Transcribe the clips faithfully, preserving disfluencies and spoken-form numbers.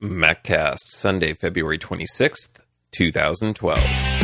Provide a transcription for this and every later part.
MacCast, Sunday, February twenty-sixth, twenty twelve.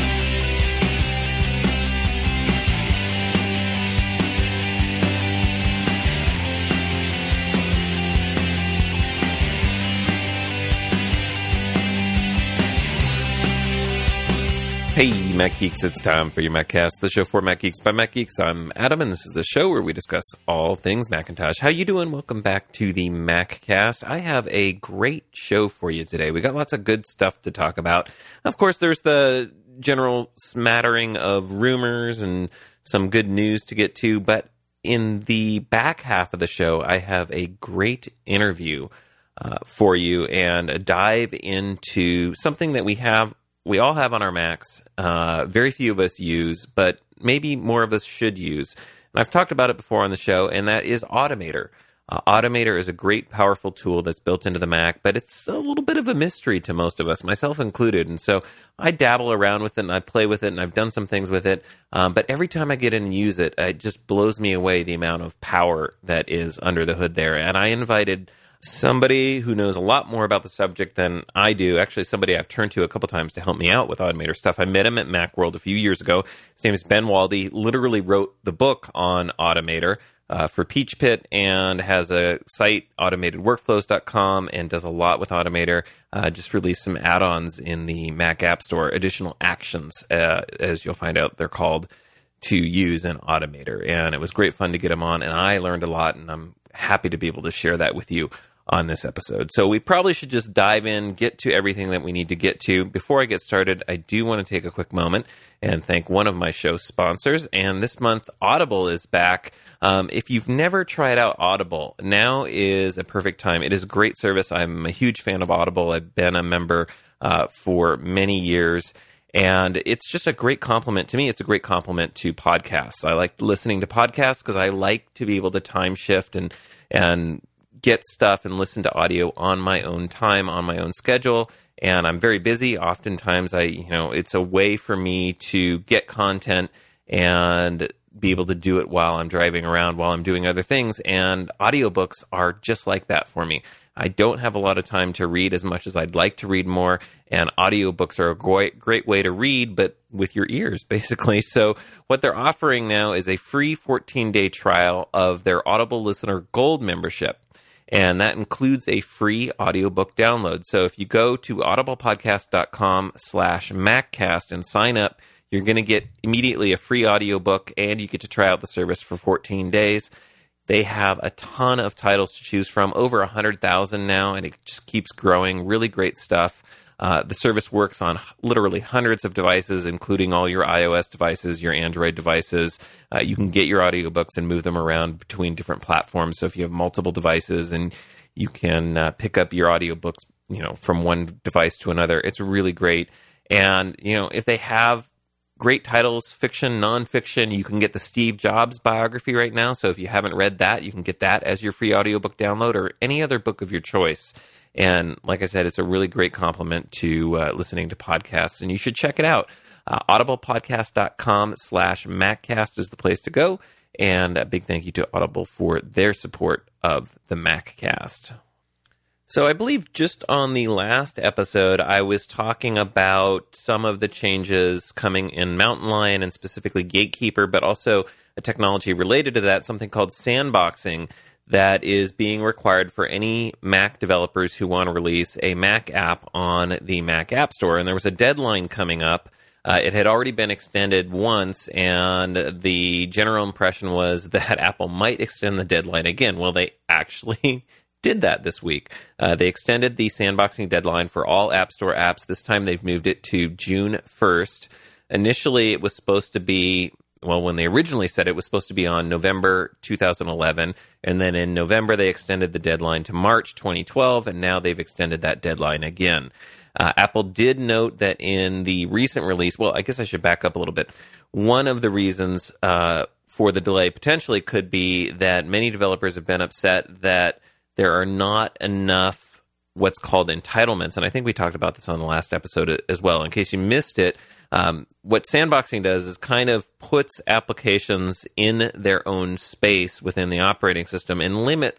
Hey, Mac Geeks, it's time for your MacCast, the show for Mac Geeks by Mac Geeks. I'm Adam, and this is the show where we discuss all things Macintosh. How you doing? Welcome back to the MacCast. I have a great show for you today. We got lots of good stuff to talk about. Of course, there's the general smattering of rumors and some good news to get to, but in the back half of the show, I have a great interview uh, for you and a dive into something that we have we all have on our Macs. Uh, very few of us use, but maybe more of us should use. And I've talked about it before on the show, and that is Automator. Uh, Automator is a great, powerful tool that's built into the Mac, but it's a little bit of a mystery to most of us, myself included. And so I dabble around with it, and I play with it, and I've done some things with it. Um, but every time I get in and use it, it just blows me away the amount of power that is under the hood there. And I invited somebody who knows a lot more about the subject than I do. Actually, somebody I've turned to a couple times to help me out with Automator stuff. I met him at Macworld a few years ago. His name is Ben Waldy. Literally wrote the book on Automator uh, for Peachpit and has a site, automated workflows dot com, and does a lot with Automator. Uh, just released some add-ons in the Mac App Store, additional actions, uh, as you'll find out they're called, to use in Automator. And it was great fun to get him on, and I learned a lot, and I'm happy to be able to share that with you on this episode. So we probably should just dive in, get to everything that we need to get to. Before I get started, I do want to take a quick moment and thank one of my show sponsors. And this month, Audible is back. Um, if you've never tried out Audible, now is a perfect time. It is a great service. I'm a huge fan of Audible. I've been a member uh, for many years. And it's just a great compliment to me. It's a great compliment to podcasts. I like listening to podcasts because I like to be able to time shift and and get stuff and listen to audio on my own time, on my own schedule. And I'm very busy. Oftentimes, I you know it's a way for me to get content and be able to do it while I'm driving around, while I'm doing other things. And audiobooks are just like that for me. I don't have a lot of time to read as much as I'd like to read more, and audiobooks are a great, great way to read, but with your ears, basically. So what they're offering now is a free fourteen-day trial of their Audible Listener Gold membership, and that includes a free audiobook download. So if you go to audiblepodcast.com slash MacCast and sign up, you're going to get immediately a free audiobook, and you get to try out the service for fourteen days. They have a ton of titles to choose from, over one hundred thousand now, and it just keeps growing. Really great stuff. Uh, the service works on literally hundreds of devices, including all your iOS devices, your Android devices. Uh, you can get your audiobooks and move them around between different platforms. So if you have multiple devices, and you can uh, pick up your audiobooks, you know, from one device to another, it's really great. And, you know, if they have great titles, fiction, nonfiction. You can get the Steve Jobs biography right now. So if you haven't read that, you can get that as your free audiobook download, or any other book of your choice. And like I said, it's a really great complement to uh, listening to podcasts, and you should check it out. Uh, audiblepodcast.com slash MacCast is the place to go. And a big thank you to Audible for their support of the MacCast. So I believe just on the last episode, I was talking about some of the changes coming in Mountain Lion and specifically Gatekeeper, but also a technology related to that, something called sandboxing, that is being required for any Mac developers who want to release a Mac app on the Mac App Store. And there was a deadline coming up. Uh, it had already been extended once, and the general impression was that Apple might extend the deadline again. Well, they actually did that this week. Uh, they extended the sandboxing deadline for all App Store apps. This time they've moved it to June first. Initially, it was supposed to be, well, when they originally said it was supposed to be on November two thousand eleven, and then in November they extended the deadline to March twenty twelve, and now they've extended that deadline again. Uh, Apple did note that in the recent release, well, I guess I should back up a little bit. One of the reasons uh, for the delay potentially could be that many developers have been upset that there are not enough what's called entitlements, and I think we talked about this on the last episode as well. In case you missed it, um, what sandboxing does is kind of puts applications in their own space within the operating system and limits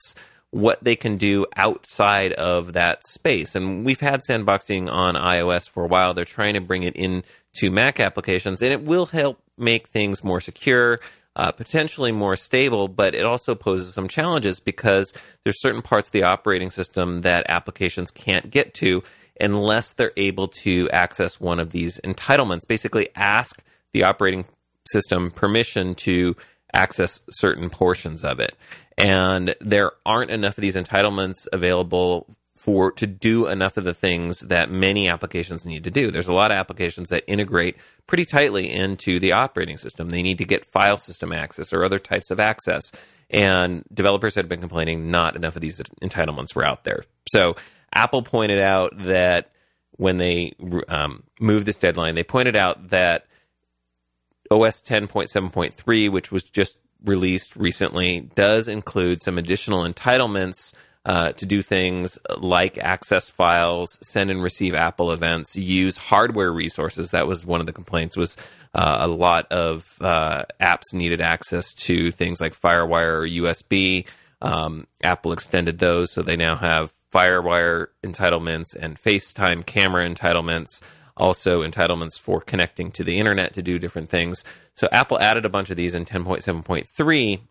what they can do outside of that space. And we've had sandboxing on iOS for a while. They're trying to bring it into Mac applications, and it will help make things more secure, uh, potentially more stable, but it also poses some challenges because there's certain parts of the operating system that applications can't get to unless they're able to access one of these entitlements. Basically, ask the operating system permission to access certain portions of it. And there aren't enough of these entitlements available for to do enough of the things that many applications need to do. There's a lot of applications that integrate pretty tightly into the operating system. They need to get file system access or other types of access. And developers had been complaining not enough of these entitlements were out there. So Apple pointed out that when they um, moved this deadline, they pointed out that O S ten point seven point three, which was just released recently, does include some additional entitlements uh, to do things like access files, send and receive Apple events, use hardware resources. That was one of the complaints, was uh, a lot of uh, apps needed access to things like FireWire or U S B. Um, Apple extended those, so they now have FireWire entitlements and FaceTime camera entitlements, also entitlements for connecting to the internet to do different things. So Apple added a bunch of these in ten point seven point three,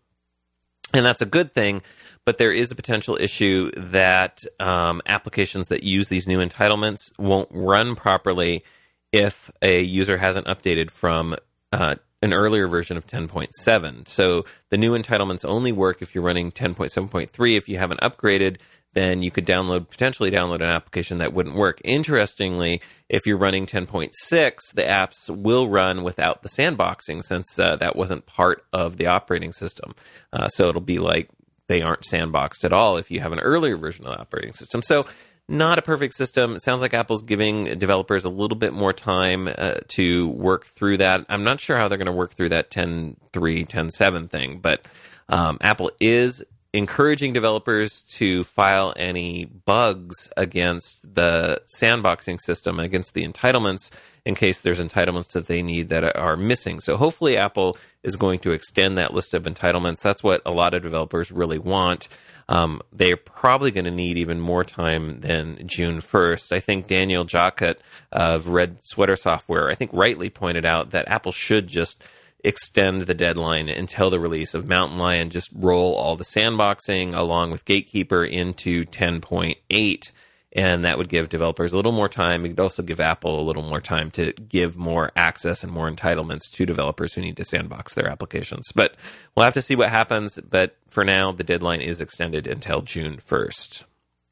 and that's a good thing, but there is a potential issue that um, applications that use these new entitlements won't run properly if a user hasn't updated from uh, an earlier version of ten point seven. So the new entitlements only work if you're running ten point seven point three. If you haven't upgraded, then you could download, potentially download an application that wouldn't work. Interestingly, if you're running ten point six, the apps will run without the sandboxing, since uh, that wasn't part of the operating system. Uh, so it'll be like they aren't sandboxed at all if you have an earlier version of the operating system. So not a perfect system. It sounds like Apple's giving developers a little bit more time uh, to work through that. I'm not sure how they're going to work through that ten point three, ten point seven thing, but um, Apple is encouraging developers to file any bugs against the sandboxing system, against the entitlements, in case there's entitlements that they need that are missing. So hopefully Apple is going to extend that list of entitlements. That's what a lot of developers really want. Um, they're probably going to need even more time than June first. I think Daniel Jockett of Red Sweater Software, I think rightly pointed out that Apple should just extend the deadline until the release of Mountain Lion, just roll all the sandboxing along with Gatekeeper into ten point eight, and that would give developers a little more time. It would also give Apple a little more time to give more access and more entitlements to developers who need to sandbox their applications. But we'll have to see what happens, but for now, the deadline is extended until June first.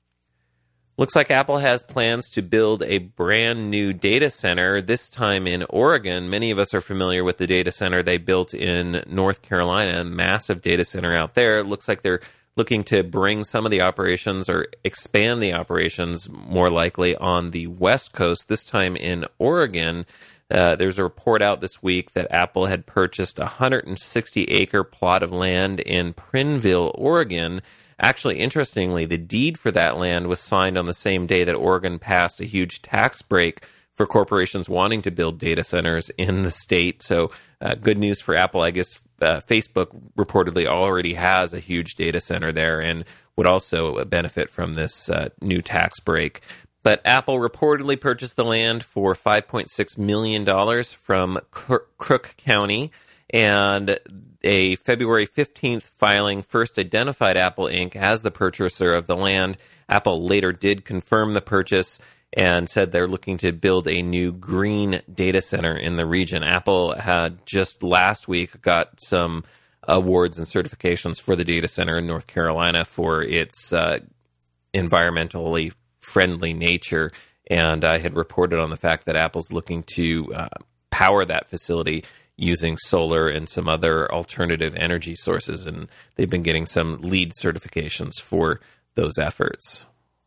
Looks like Apple has plans to build a brand new data center, this time in Oregon. Many of us are familiar with the data center they built in North Carolina, a massive data center out there. It looks like they're looking to bring some of the operations or expand the operations more likely on the West Coast, this time in Oregon. Uh, there's a report out this week that Apple had purchased a one hundred sixty acre plot of land in Prineville, Oregon. Actually, interestingly, the deed for that land was signed on the same day that Oregon passed a huge tax break for corporations wanting to build data centers in the state. So uh, good news for Apple. I guess uh, Facebook reportedly already has a huge data center there and would also benefit from this uh, new tax break. But Apple reportedly purchased the land for five point six million dollars from Crook County, and a February fifteenth filing first identified Apple Incorporated as the purchaser of the land. Apple later did confirm the purchase and said they're looking to build a new green data center in the region. Apple had just last week got some awards and certifications for the data center in North Carolina for its uh, environmentally friendly nature, and I had reported on the fact that Apple's looking to uh, power that facility using solar and some other alternative energy sources, and they've been getting some LEED certifications for those efforts.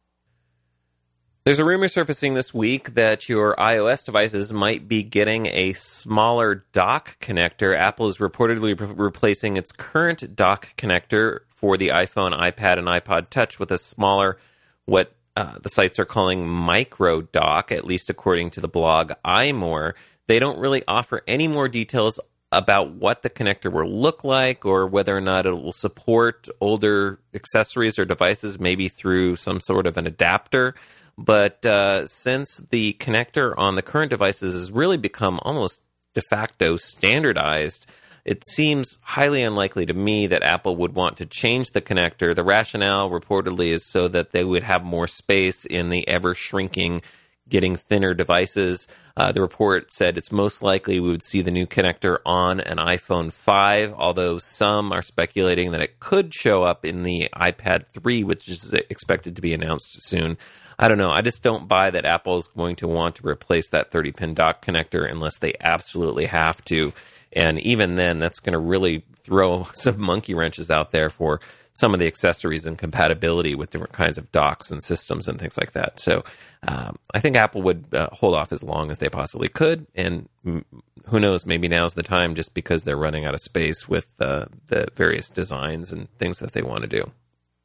There's a rumor surfacing this week that your iOS devices might be getting a smaller dock connector. Apple is reportedly re- replacing its current dock connector for the iPhone, iPad, and iPod Touch with a smaller, what uh, the sites are calling micro dock, at least according to the blog iMore. They don't really offer any more details about what the connector will look like or whether or not it will support older accessories or devices, maybe through some sort of an adapter. But uh, since the connector on the current devices has really become almost de facto standardized, it seems highly unlikely to me that Apple would want to change the connector. The rationale reportedly is so that they would have more space in the ever-shrinking, getting thinner devices. Uh, the report said it's most likely we would see the new connector on an iPhone five, although some are speculating that it could show up in the iPad three, which is expected to be announced soon. I don't know. I just don't buy that Apple is going to want to replace that thirty-pin dock connector unless they absolutely have to. And even then, that's going to really throw some monkey wrenches out there for some of the accessories and compatibility with different kinds of docks and systems and things like that. So um, I think Apple would uh, hold off as long as they possibly could. And m- who knows, maybe now's the time just because they're running out of space with uh, the various designs and things that they want to do.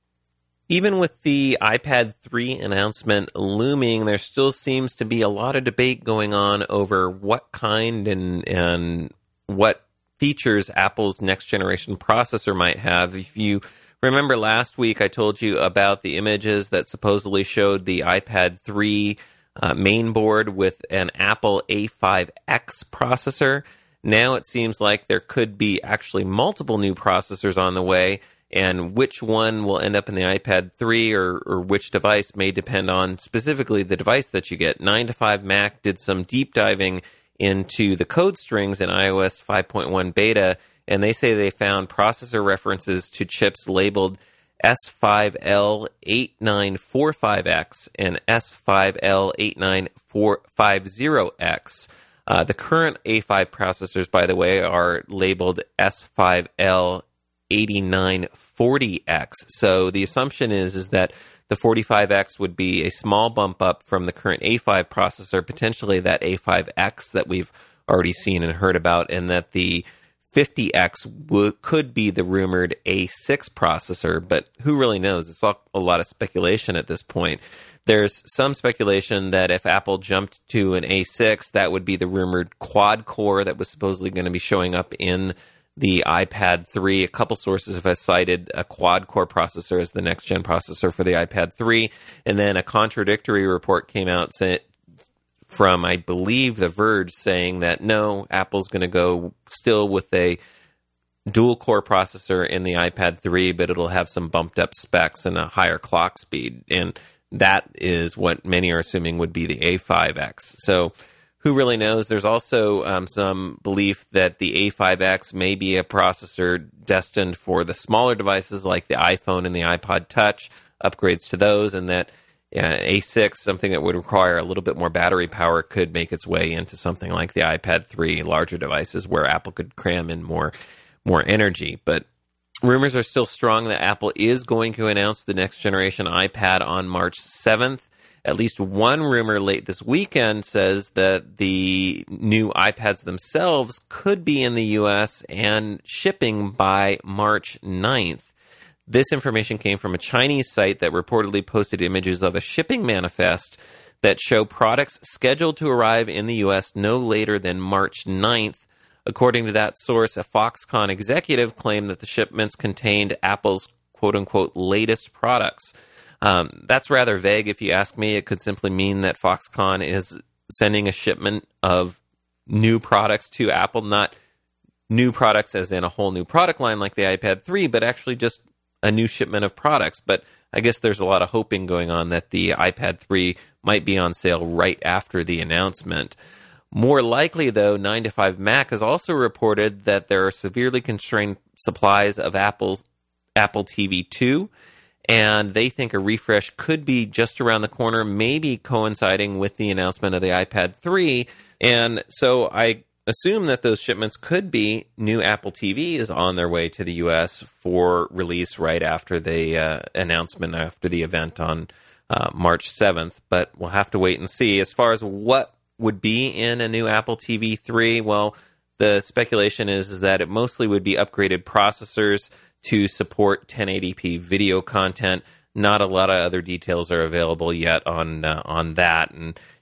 Even with the iPad three announcement looming, there still seems to be a lot of debate going on over what kind and and what features Apple's next generation processor might have. If you remember last week, I told you about the images that supposedly showed the iPad three uh, main board with an Apple A five X processor. Now it seems like there could be actually multiple new processors on the way, and which one will end up in the iPad three or, or which device may depend on specifically the device that you get. nine to five Mac did some deep diving into the code strings in iOS five point one beta, and they say they found processor references to chips labeled S five L eight nine four five X and S five L eight nine four five zero X. Uh, the current A five processors, by the way, are labeled S five L eighty-nine forty X. So the assumption is, is that the forty-five X would be a small bump up from the current A five processor, potentially that A five X that we've already seen and heard about, and that the fifty X w- could be the rumored A six processor, but who really knows? It's all a lot of speculation at this point. There's some speculation that if Apple jumped to an A six, that would be the rumored quad-core that was supposedly going to be showing up in the iPad three. A couple sources have cited a quad-core processor as the next-gen processor for the iPad three, and then a contradictory report came out say, from, I believe, The Verge, saying that no, Apple's going to go still with a dual-core processor in the iPad three, but it'll have some bumped-up specs and a higher clock speed, and that is what many are assuming would be the A five X. So who really knows? There's also um, some belief that the A five X may be a processor destined for the smaller devices like the iPhone and the iPod Touch, upgrades to those, and that uh, A six, something that would require a little bit more battery power, could make its way into something like the iPad three, larger devices where Apple could cram in more, more energy. But rumors are still strong that Apple is going to announce the next generation iPad on March seventh. At least one rumor late this weekend says that the new iPads themselves could be in the U S and shipping by March ninth. This information came from a Chinese site that reportedly posted images of a shipping manifest that show products scheduled to arrive in the U S no later than March ninth. According to that source, a Foxconn executive claimed that the shipments contained Apple's quote-unquote latest products. Um, that's rather vague if you ask me. It could simply mean that Foxconn is sending a shipment of new products to Apple, not new products as in a whole new product line like the iPad three, but actually just a new shipment of products. But I guess there's a lot of hoping going on that the iPad three might be on sale right after the announcement. More likely, though, nine to five Mac has also reported that there are severely constrained supplies of Apple's Apple T V two, and they think a refresh could be just around the corner, maybe coinciding with the announcement of the iPad three. And so I assume that those shipments could be new Apple T Vs on their way to the U S for release right after the uh, announcement, after the event on uh, March seventh. But we'll have to wait and see. As far as what would be in a new Apple T V three, well, the speculation is, is that it mostly would be upgraded processors to support ten eighty p video content. Not a lot of other details are available yet on uh, on that, and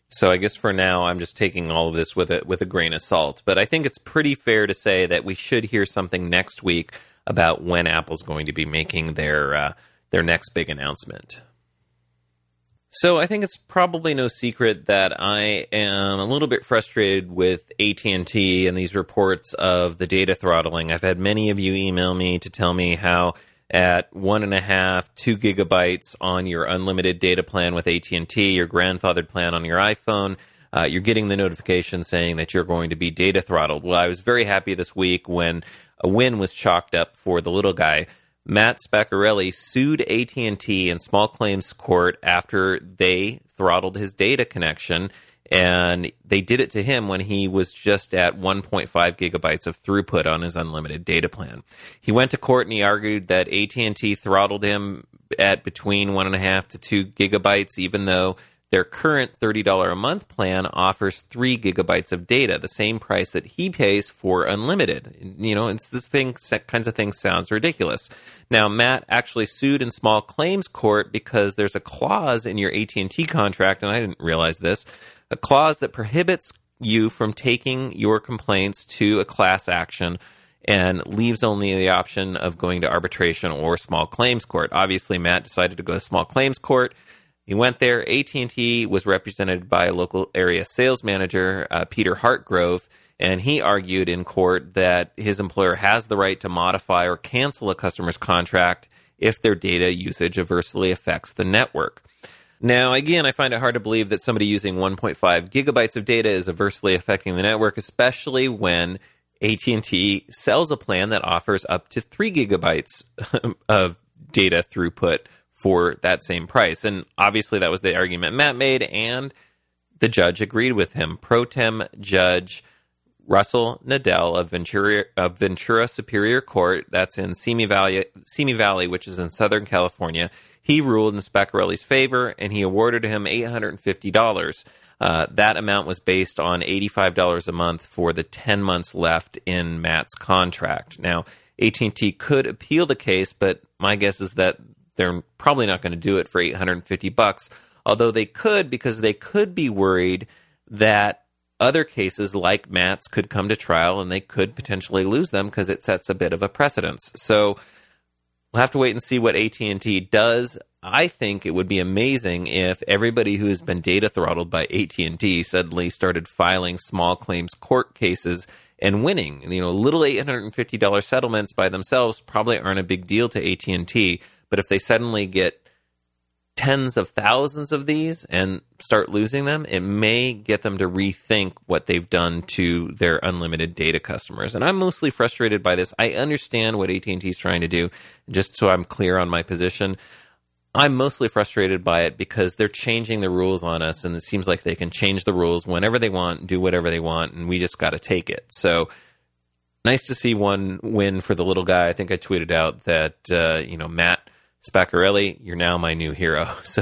So I guess for now, I'm just taking all of this with a, with a grain of salt. But I think it's pretty fair to say that we should hear something next week about when Apple's going to be making their uh, their next big announcement. So I think it's probably no secret that I am a little bit frustrated with A T and T and these reports of the data throttling. I've had many of you email me to tell me how at one and a half, two gigabytes on your unlimited data plan with A T and T, your grandfathered plan on your iPhone, uh, you're getting the notification saying that you're going to be data throttled. Well, I was very happy this week when a win was chalked up for the little guy. Matt Spaccarelli sued A T and T in small claims court after they throttled his data connection, and they did it to him when he was just at one point five gigabytes of throughput on his unlimited data plan. He went to court and he argued that A T and T throttled him at between one and a half to two gigabytes, even though their current thirty dollars a month plan offers three gigabytes of data, the same price that he pays for unlimited. You know, it's this thing, kinds of things sounds ridiculous. Now, Matt actually sued in small claims court because there's a clause in your A T and T contract, and I didn't realize this, a clause that prohibits you from taking your complaints to a class action and leaves only the option of going to arbitration or small claims court. Obviously, Matt decided to go to small claims court. He went there. A T and T was represented by a local area sales manager, uh, Peter Hartgrove, and he argued in court that his employer has the right to modify or cancel a customer's contract if their data usage adversely affects the network. Now, again, I find it hard to believe that somebody using one point five gigabytes of data is adversely affecting the network, especially when A T and T sells a plan that offers up to three gigabytes of data throughput for that same price. And obviously that was the argument Matt made, and the judge agreed with him. Pro Tem Judge Russell Nadell of Ventura, of Ventura Superior Court, that's in Simi Valley, Simi Valley, which is in Southern California. He ruled in Spaccarelli's favor, and he awarded him eight hundred fifty dollars. Uh, that amount was based on eighty-five dollars a month for the ten months left in Matt's contract. Now, A T and T could appeal the case, but my guess is that they're probably not going to do it for eight hundred fifty bucks, although they could, because they could be worried that other cases like Matt's could come to trial and they could potentially lose them because it sets a bit of a precedence. So we'll have to wait and see what A T and T does. I think it would be amazing if everybody who has been data throttled by A T and T suddenly started filing small claims court cases and winning. You know, little eight hundred fifty dollars settlements by themselves probably aren't a big deal to A T and T, but if they suddenly get tens of thousands of these and start losing them, it may get them to rethink what they've done to their unlimited data customers. And I'm mostly frustrated by this. I understand what A T and T is trying to do. Just so I'm clear on my position, I'm mostly frustrated by it because they're changing the rules on us, and it seems like they can change the rules whenever they want, do whatever they want, and we just got to take it. So nice to see one win for the little guy. I think I tweeted out that, uh, you know, Matt Spaccarelli, you're now my new hero. So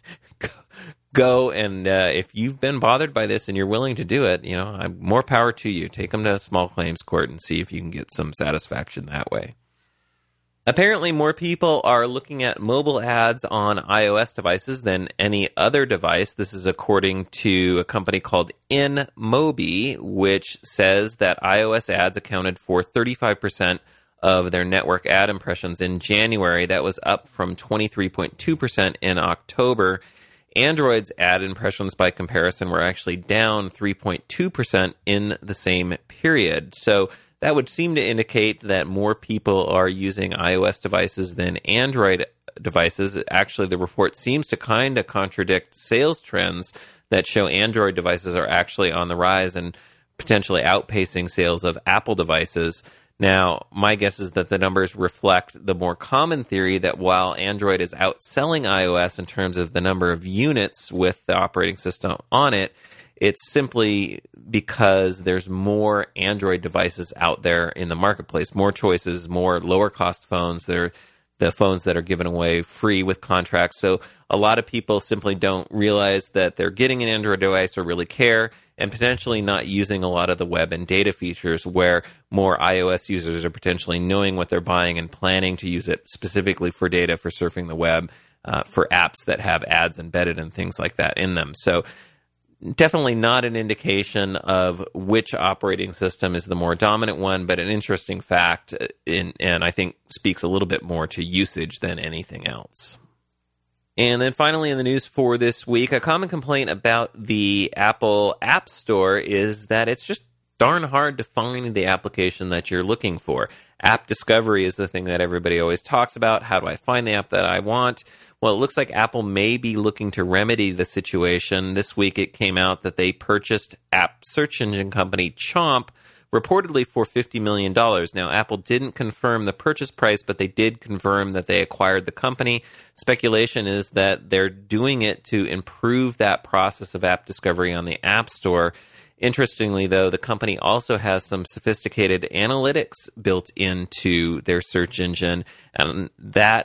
go and uh, if you've been bothered by this and you're willing to do it, you know, I'm, more power to you. Take them to a small claims court and see if you can get some satisfaction that way. Apparently, more people are looking at mobile ads on iOS devices than any other device. This is according to a company called InMobi, which says that iOS ads accounted for thirty-five percent of their network ad impressions in January. That was up from twenty-three point two percent in October. Android's ad impressions, by comparison, were actually down three point two percent in the same period. So that would seem to indicate that more people are using iOS devices than Android devices. Actually, the report seems to kind of contradict sales trends that show Android devices are actually on the rise and potentially outpacing sales of Apple devices. Now, my guess is that the numbers reflect the more common theory that while Android is outselling iOS in terms of the number of units with the operating system on it, it's simply because there's more Android devices out there in the marketplace, more choices, more lower-cost phones. They're the phones that are given away free with contracts. So a lot of people simply don't realize that they're getting an Android device or really care, and potentially not using a lot of the web and data features, where more iOS users are potentially knowing what they're buying and planning to use it specifically for data, for surfing the web, uh, for apps that have ads embedded and things like that in them. So definitely not an indication of which operating system is the more dominant one, but an interesting fact, in, and I think speaks a little bit more to usage than anything else. And then finally in the news for this week, a common complaint about the Apple App Store is that it's just darn hard to find the application that you're looking for. App discovery is the thing that everybody always talks about. How do I find the app that I want? Well, it looks like Apple may be looking to remedy the situation. This week it came out that they purchased app search engine company Chomp, reportedly for fifty million dollars. Now, Apple didn't confirm the purchase price, but they did confirm that they acquired the company. Speculation is that they're doing it to improve that process of app discovery on the App Store. Interestingly, though, the company also has some sophisticated analytics built into their search engine, and that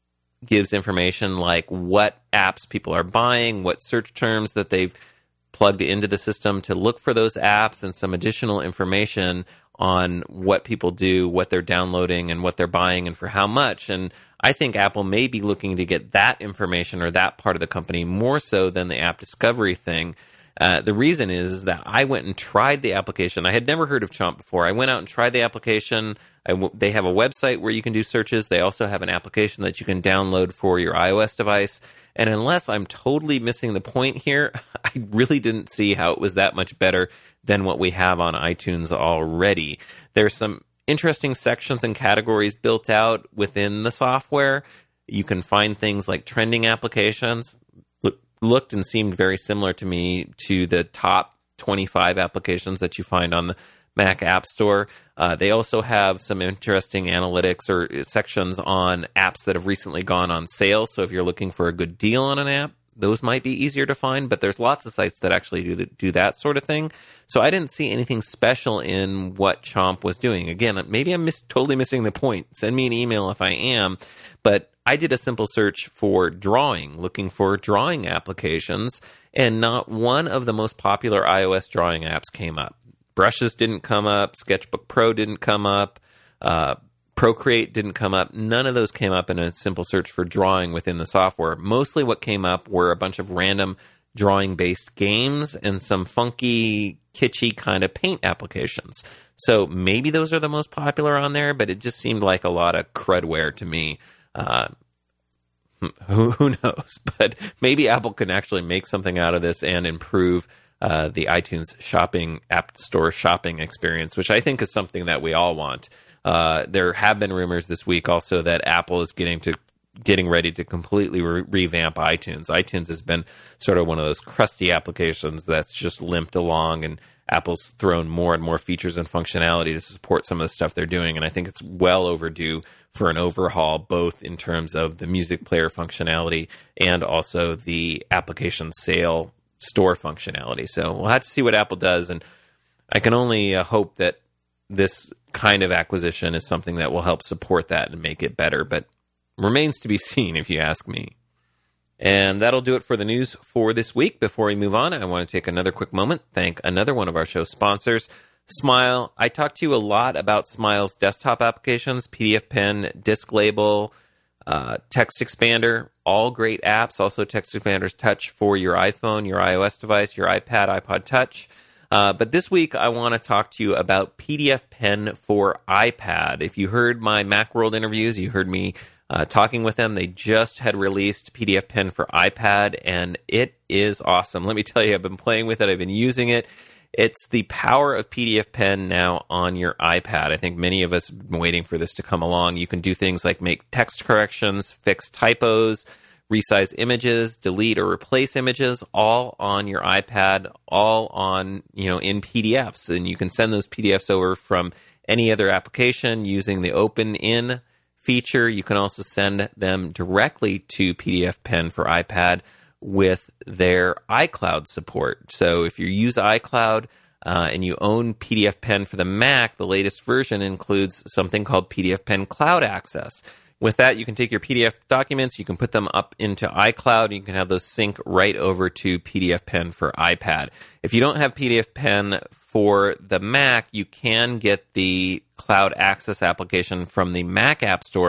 gives information like what apps people are buying, what search terms that they've plugged into the system to look for those apps, and some additional information on what people do, what they're downloading, and what they're buying, and for how much. And I think Apple may be looking to get that information or that part of the company more so than the app discovery thing. Uh, the reason is, is that I went and tried the application. I had never heard of Chomp before. I went out and tried the application. I w- they have a website where you can do searches. They also have an application that you can download for your iOS device. And unless I'm totally missing the point here, I really didn't see how it was that much better than what we have on iTunes already. There's some interesting sections and categories built out within the software. You can find things like trending applications. Looked and seemed very similar to me to the top twenty-five applications that you find on the Mac App Store. Uh, they also have some interesting analytics or sections on apps that have recently gone on sale. So if you're looking for a good deal on an app, those might be easier to find, but there's lots of sites that actually do, do that sort of thing. So I didn't see anything special in what Chomp was doing. Again, maybe I'm miss, totally missing the point. Send me an email if I am, but I did a simple search for drawing, looking for drawing applications, and not one of the most popular iOS drawing apps came up. Brushes didn't come up, Sketchbook Pro didn't come up, uh, Procreate didn't come up. None of those came up in a simple search for drawing within the software. Mostly what came up were a bunch of random drawing-based games and some funky, kitschy kind of paint applications. So maybe those are the most popular on there, but it just seemed like a lot of crudware to me. Uh, who, who knows? But maybe Apple can actually make something out of this and improve uh, the iTunes shopping app store shopping experience, which I think is something that we all want. Uh, there have been rumors this week also that Apple is getting to getting ready to completely re- revamp iTunes. iTunes has been sort of one of those crusty applications that's just limped along, and Apple's thrown more and more features and functionality to support some of the stuff they're doing, and I think it's well overdue for an overhaul, both in terms of the music player functionality and also the application sale store functionality. So we'll have to see what Apple does, and I can only uh, hope that this kind of acquisition is something that will help support that and make it better, but remains to be seen if you ask me. And that'll do it for the news for this week. Before we move on, I want to take another quick moment, thank another one of our show sponsors, Smile. I talked to you a lot about Smile's desktop applications, P D F Pen, Disk Label, uh, Text Expander, all great apps. Also Text Expander's Touch for your iPhone, your iOS device, your iPad, iPod Touch. Uh, but this week, I want to talk to you about P D F Pen for iPad. If you heard my Macworld interviews, you heard me uh, talking with them. They just had released P D F Pen for iPad, and it is awesome. Let me tell you, I've been playing with it. I've been using it. It's the power of P D F Pen now on your iPad. I think many of us have been waiting for this to come along. You can do things like make text corrections, fix typos, resize images, delete or replace images, all on your iPad, all on, you know, in P D Fs. And you can send those P D Fs over from any other application using the Open In feature. You can also send them directly to P D F Pen for iPad with their iCloud support. So if you use iCloud uh, and you own P D F Pen for the Mac, the latest version includes something called P D F Pen Cloud Access. With that, you can take your P D F documents, you can put them up into iCloud, and you can have those sync right over to P D F Pen for iPad. If you don't have P D F Pen for the Mac, you can get the Cloud Access application from the Mac App Store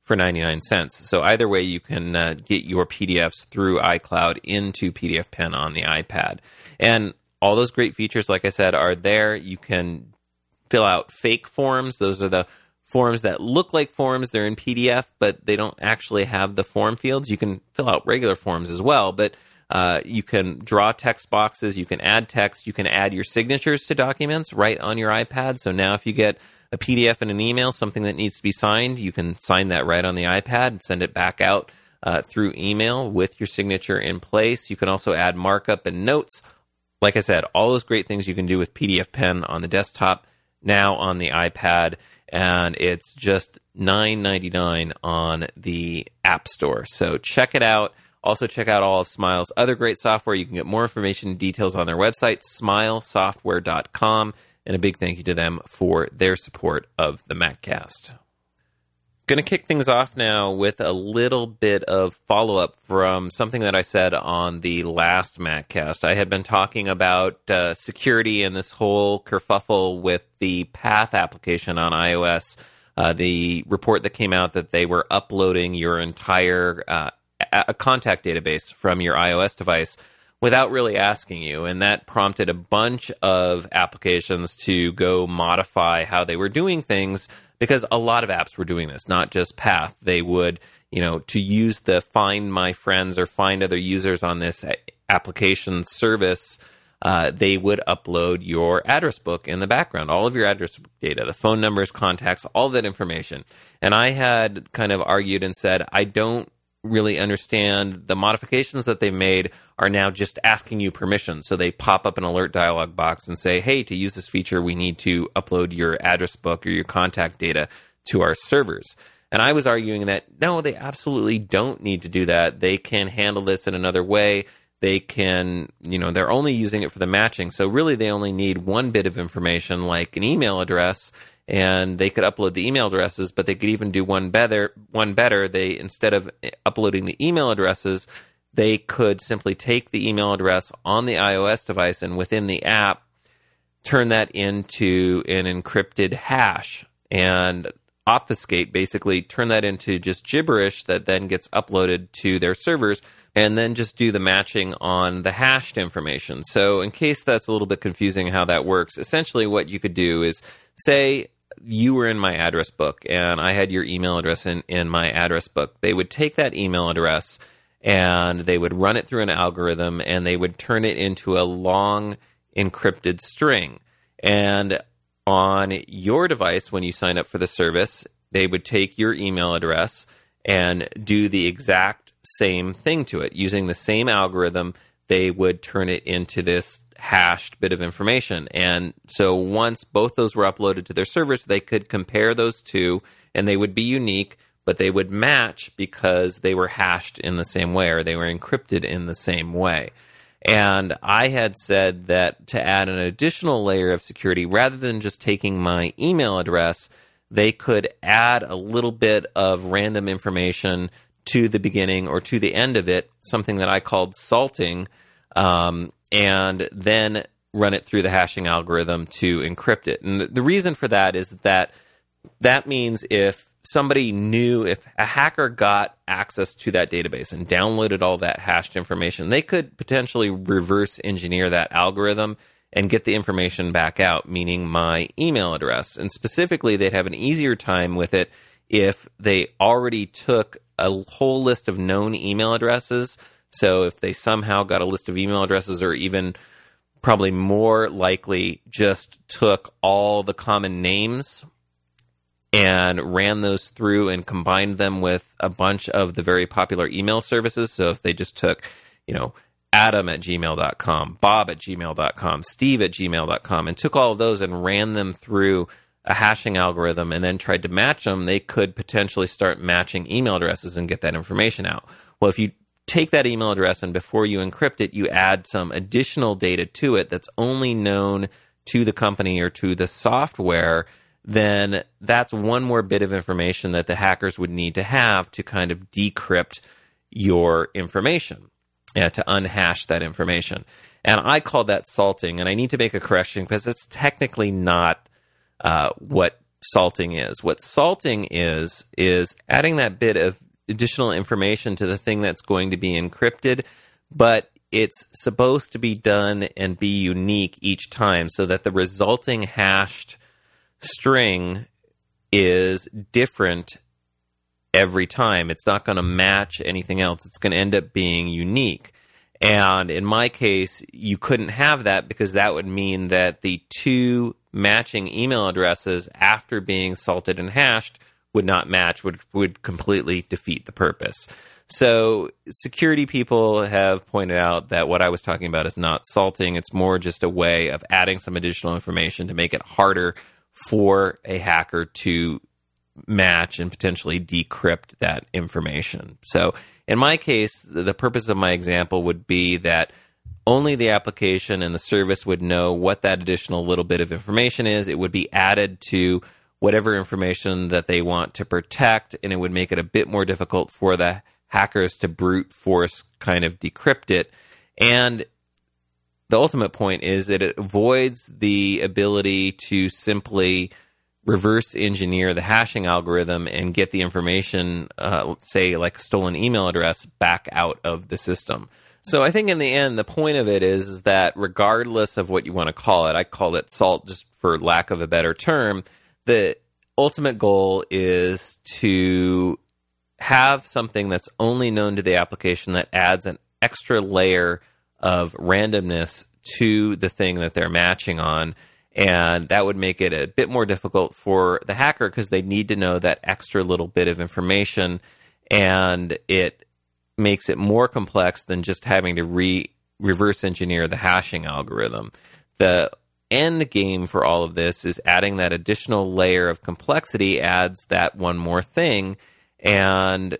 for ninety-nine cents. So either way, you can uh, get your P D Fs through iCloud into P D F Pen on the iPad. And all those great features, like I said, are there. You can fill out fake forms. Those are the forms that look like forms. They're in P D F, but they don't actually have the form fields. You can fill out regular forms as well, but uh, you can draw text boxes. You can add text. You can add your signatures to documents right on your iPad. So now if you get a P D F and an email, something that needs to be signed, you can sign that right on the iPad and send it back out uh, through email with your signature in place. You can also add markup and notes. Like I said, all those great things you can do with P D F Pen on the desktop, now on the iPad, and it's just nine ninety-nine on the App Store. So check it out. Also check out all of Smile's other great software. You can get more information and details on their website, smile software dot com. And a big thank you to them for their support of the MacCast. Going to kick things off now with a little bit of follow-up from something that I said on the last MacCast. I had been talking about uh, security and this whole kerfuffle with the Path application on iOS. Uh, the report that came out that they were uploading your entire uh, a contact database from your iOS device without really asking you, and that prompted a bunch of applications to go modify how they were doing things, because a lot of apps were doing this, not just Path. They would, you know, to use the Find My Friends or find other users on this application service, uh, they would upload your address book in the background, all of your address data, the phone numbers, contacts, all that information. And I had kind of argued and said, I don't really understand the modifications that they've made are now just asking you permission. So they pop up an alert dialog box and say, hey, to use this feature, we need to upload your address book or your contact data to our servers. And I was arguing that, no, they absolutely don't need to do that. They can handle this in another way. They can, you know, they're only using it for the matching. So really they only need one bit of information, like an email address, and they could upload the email addresses, but they could even do one better. One better. They, instead of uploading the email addresses, they could simply take the email address on the iOS device and within the app, turn that into an encrypted hash and obfuscate, basically turn that into just gibberish that then gets uploaded to their servers, and then just do the matching on the hashed information. So in case that's a little bit confusing how that works, essentially what you could do is, say you were in my address book and I had your email address in, in my address book. They would take that email address and they would run it through an algorithm and they would turn it into a long encrypted string. And on your device, when you sign up for the service, they would take your email address and do the exact same thing to it. Using the same algorithm, they would turn it into this hashed bit of information. And so once both those were uploaded to their servers, they could compare those two, and they would be unique, but they would match because they were hashed in the same way, or they were encrypted in the same way. And I had said that to add an additional layer of security, rather than just taking my email address, they could add a little bit of random information to the beginning or to the end of it, something that I called salting, um, and then run it through the hashing algorithm to encrypt it. And the, the reason for that is that that means if somebody knew, if a hacker got access to that database and downloaded all that hashed information, they could potentially reverse engineer that algorithm and get the information back out, meaning my email address. And specifically, they'd have an easier time with it if they already took a whole list of known email addresses. So if they somehow got a list of email addresses, or even probably more likely just took all the common names and ran those through and combined them with a bunch of the very popular email services. So if they just took, you know, Adam at gmail dot com, Bob at gmail dot com, Steve at gmail dot com, and took all of those and ran them through a hashing algorithm and then tried to match them, they could potentially start matching email addresses and get that information out. Well, if you take that email address and before you encrypt it, you add some additional data to it that's only known to the company or to the software, then that's one more bit of information that the hackers would need to have to kind of decrypt your information, yeah, to unhash that information. And I call that salting, and I need to make a correction because it's technically not uh, what salting is. What salting is, is adding that bit of additional information to the thing that's going to be encrypted, but it's supposed to be done and be unique each time so that the resulting hashed string is different every time. It's not going to match anything else. It's going to end up being unique. And in my case, you couldn't have that because that would mean that the two matching email addresses after being salted and hashed would not match, would would completely defeat the purpose. So security people have pointed out that what I was talking about is not salting. It's more just a way of adding some additional information to make it harder for a hacker to match and potentially decrypt that information. So in my case, the purpose of my example would be that only the application and the service would know what that additional little bit of information is. It would be added to whatever information that they want to protect, and it would make it a bit more difficult for the hackers to brute force kind of decrypt it. And the ultimate point is that it avoids the ability to simply reverse engineer the hashing algorithm and get the information, uh, say like a stolen email address, back out of the system. So I think in the end, the point of it is, is that regardless of what you want to call it, I call it salt just for lack of a better term, the ultimate goal is to have something that's only known to the application that adds an extra layer of randomness to the thing that they're matching on. And that would make it a bit more difficult for the hacker because they need to know that extra little bit of information, and it makes it more complex than just having to re reverse engineer the hashing algorithm. The end game for all of this is adding that additional layer of complexity, adds that one more thing, and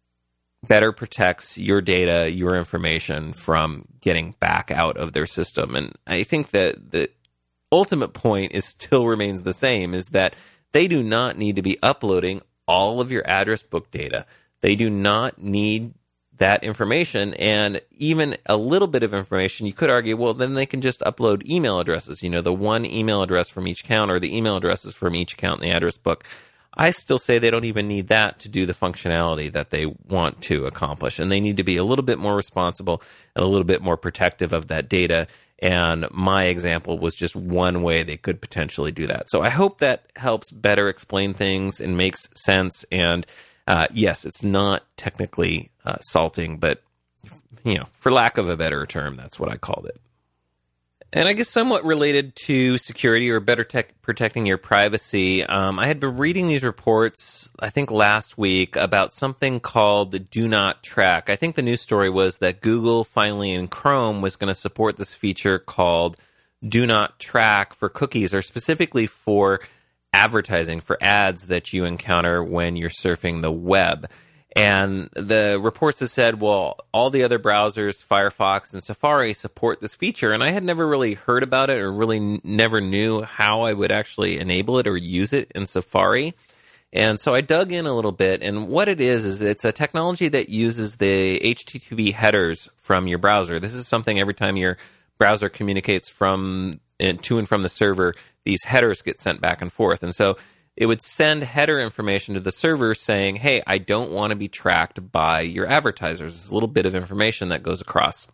better protects your data, your information from getting back out of their system. And I think that the ultimate point is still remains the same, is that they do not need to be uploading all of your address book data. They do not need that information, and even a little bit of information, you could argue, well, then they can just upload email addresses, you know, the one email address from each account or the email addresses from each account in the address book. I still say they don't even need that to do the functionality that they want to accomplish, and they need to be a little bit more responsible and a little bit more protective of that data. And my example was just one way they could potentially do that. So I hope that helps better explain things and makes sense. And uh, yes, it's not technically uh, salting, but you know, for lack of a better term, that's what I called it. And I guess somewhat related to security or better tech protecting your privacy, um, I had been reading these reports, I think last week, about something called Do Not Track. I think the news story was that Google finally in Chrome was going to support this feature called Do Not Track for cookies, or specifically for advertising, for ads that you encounter when you're surfing the web. And the reports have said, well, all the other browsers, Firefox and Safari, support this feature. And I had never really heard about it, or really n- never knew how I would actually enable it or use it in Safari. And so I dug in a little bit. And what it is, is it's a technology that uses the H T T P headers from your browser. This is something every time your browser communicates from and to and from the server, these headers get sent back and forth. And so it would send header information to the server saying, hey, I don't want to be tracked by your advertisers. It's a little bit of information that goes across.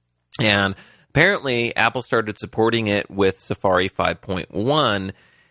And apparently, Apple started supporting it with Safari five point one,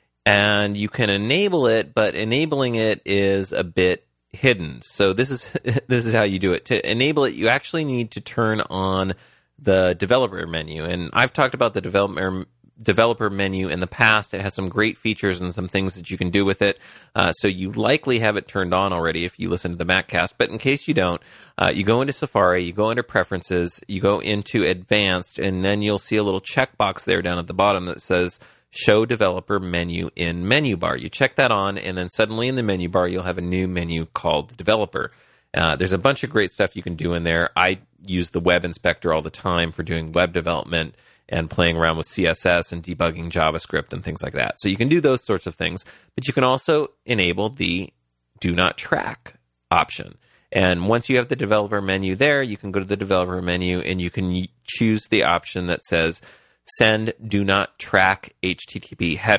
and you can enable it, but enabling it is a bit hidden. So this is this is how you do it. To enable it, you actually need to turn on the developer menu. And I've talked about the developer developer menu in the past. It has some great features and some things that you can do with it. Uh, so you likely have it turned on already if you listen to the MacCast. But in case you don't, uh, you go into Safari, you go into Preferences, you go into Advanced, and then you'll see a little checkbox there down at the bottom that says Show Developer Menu in Menu Bar. You check that on, and then suddenly in the menu bar, you'll have a new menu called Developer. Uh, there's a bunch of great stuff you can do in there. I use the Web Inspector all the time for doing web development and playing around with C S S and debugging JavaScript and things like that. So you can do those sorts of things, but you can also enable the Do Not Track option. And once you have the developer menu there, you can go to the developer menu and you can choose the option that says Send Do Not Track H T T P Header.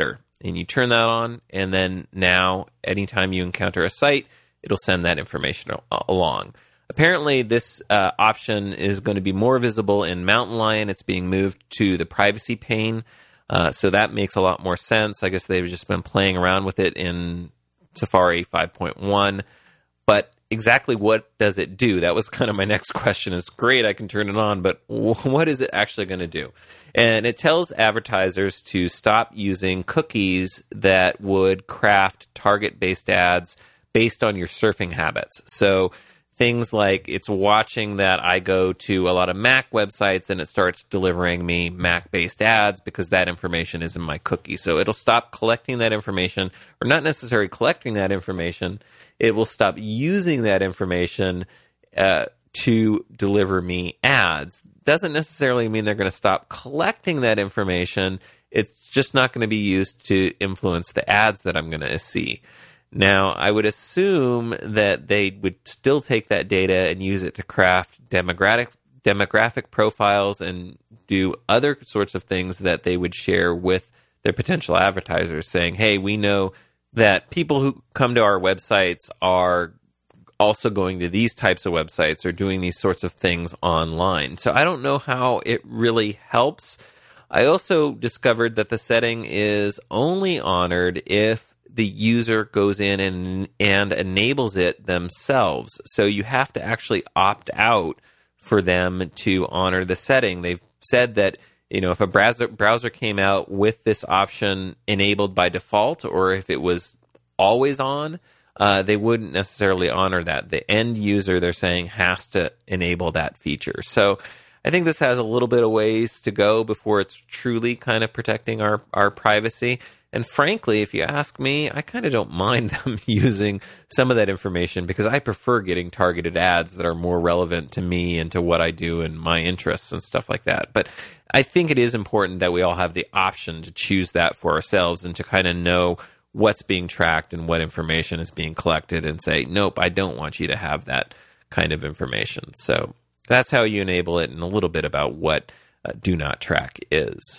and you turn that on, and then now anytime you encounter a site, it'll send that information along. Apparently, this uh, option is going to be more visible in Mountain Lion. It's being moved to the privacy pane, uh, so that makes a lot more sense. I guess they've just been playing around with it in Safari five point one, but exactly what does it do? That was kind of my next question. It's great, I can turn it on, but what is it actually going to do? And it tells advertisers to stop using cookies that would craft target-based ads based on your surfing habits. So things like it's watching that I go to a lot of Mac websites and it starts delivering me Mac-based ads because that information is in my cookie. So it'll stop collecting that information, or not necessarily collecting that information. It will stop using that information uh, to deliver me ads. Doesn't necessarily mean they're going to stop collecting that information. It's just not going to be used to influence the ads that I'm going to see. Now, I would assume that they would still take that data and use it to craft demographic demographic profiles and do other sorts of things that they would share with their potential advertisers, saying, hey, we know that people who come to our websites are also going to these types of websites or doing these sorts of things online. So I don't know how it really helps. I also discovered that the setting is only honored if the user goes in and and enables it themselves. So you have to actually opt out for them to honor the setting. They've said that, you know, if a browser browser came out with this option enabled by default, or if it was always on, uh, they wouldn't necessarily honor that. The end user, they're saying, has to enable that feature. So I think this has a little bit of ways to go before it's truly kind of protecting our, our privacy. And frankly, if you ask me, I kind of don't mind them using some of that information because I prefer getting targeted ads that are more relevant to me and to what I do and my interests and stuff like that. But I think it is important that we all have the option to choose that for ourselves and to kind of know what's being tracked and what information is being collected and say, nope, I don't want you to have that kind of information. So that's how you enable it, and a little bit about what uh, Do Not Track is.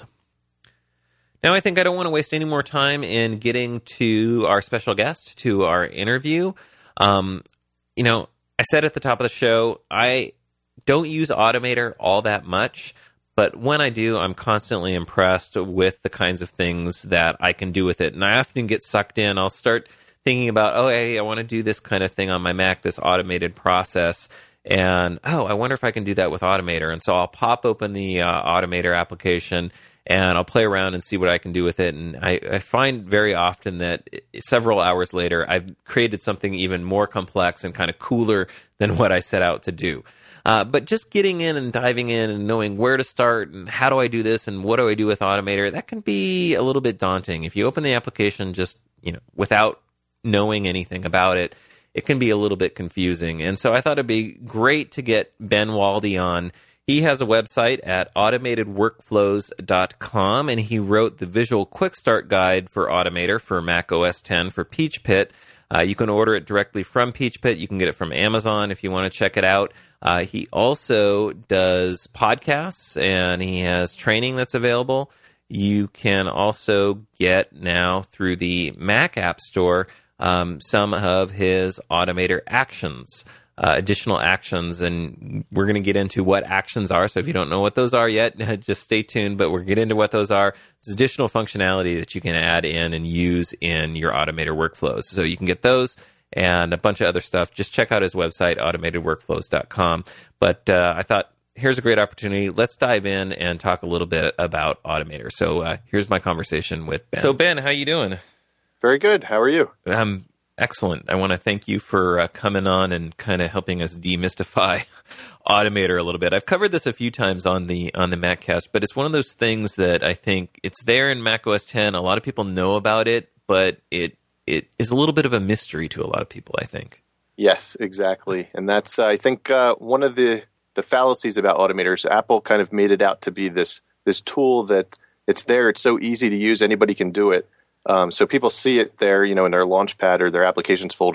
Now, I think I don't want to waste any more time in getting to our special guest, to our interview. Um, you know, I said at the top of the show, I don't use Automator all that much, but when I do, I'm constantly impressed with the kinds of things that I can do with it. And I often get sucked in. I'll start thinking about, oh, hey, I want to do this kind of thing on my Mac, this automated process. And, oh, I wonder if I can do that with Automator. And so I'll pop open the uh, Automator application and I'll play around and see what I can do with it. And I, I find very often that several hours later, I've created something even more complex and kind of cooler than what I set out to do. Uh, but just getting in and diving in and knowing where to start and how do I do this and what do I do with Automator, that can be a little bit daunting. If you open the application just, you know, without knowing anything about it, it can be a little bit confusing. And so I thought it'd be great to get Ben Walde on. He has a website at automated workflows dot com, and he wrote the visual quick start guide for Automator for Mac O S ten for Peachpit. Uh, you can order it directly from Peachpit. You can get it from Amazon if you want to check it out. Uh, he also does podcasts, and he has training that's available. You can also get now through the Mac App Store um, some of his Automator actions. Uh, additional actions, and we're going to get into what actions are. So if you don't know what those are yet, just stay tuned, but we're going to get into what those are. It's additional functionality that you can add in and use in your Automator workflows. So you can get those and a bunch of other stuff. Just check out his website, automated workflows dot com. But uh, I thought, here's a great opportunity. Let's dive in and talk a little bit about Automator. So uh, here's my conversation with Ben. So Ben, how you doing? Very good. How are you? Um. Excellent. I want to thank you for uh, coming on and kind of helping us demystify Automator a little bit. I've covered this a few times on the on the MacCast, but it's one of those things that I think it's there in Mac O S ten. A lot of people know about it, but it it is a little bit of a mystery to a lot of people, I think. Yes, exactly. And that's, uh, I think, uh, one of the, the fallacies about Automator is Apple kind of made it out to be this this tool that it's there, it's so easy to use, anybody can do it. Um, so people see it there, you know, in their Launchpad or their applications folder,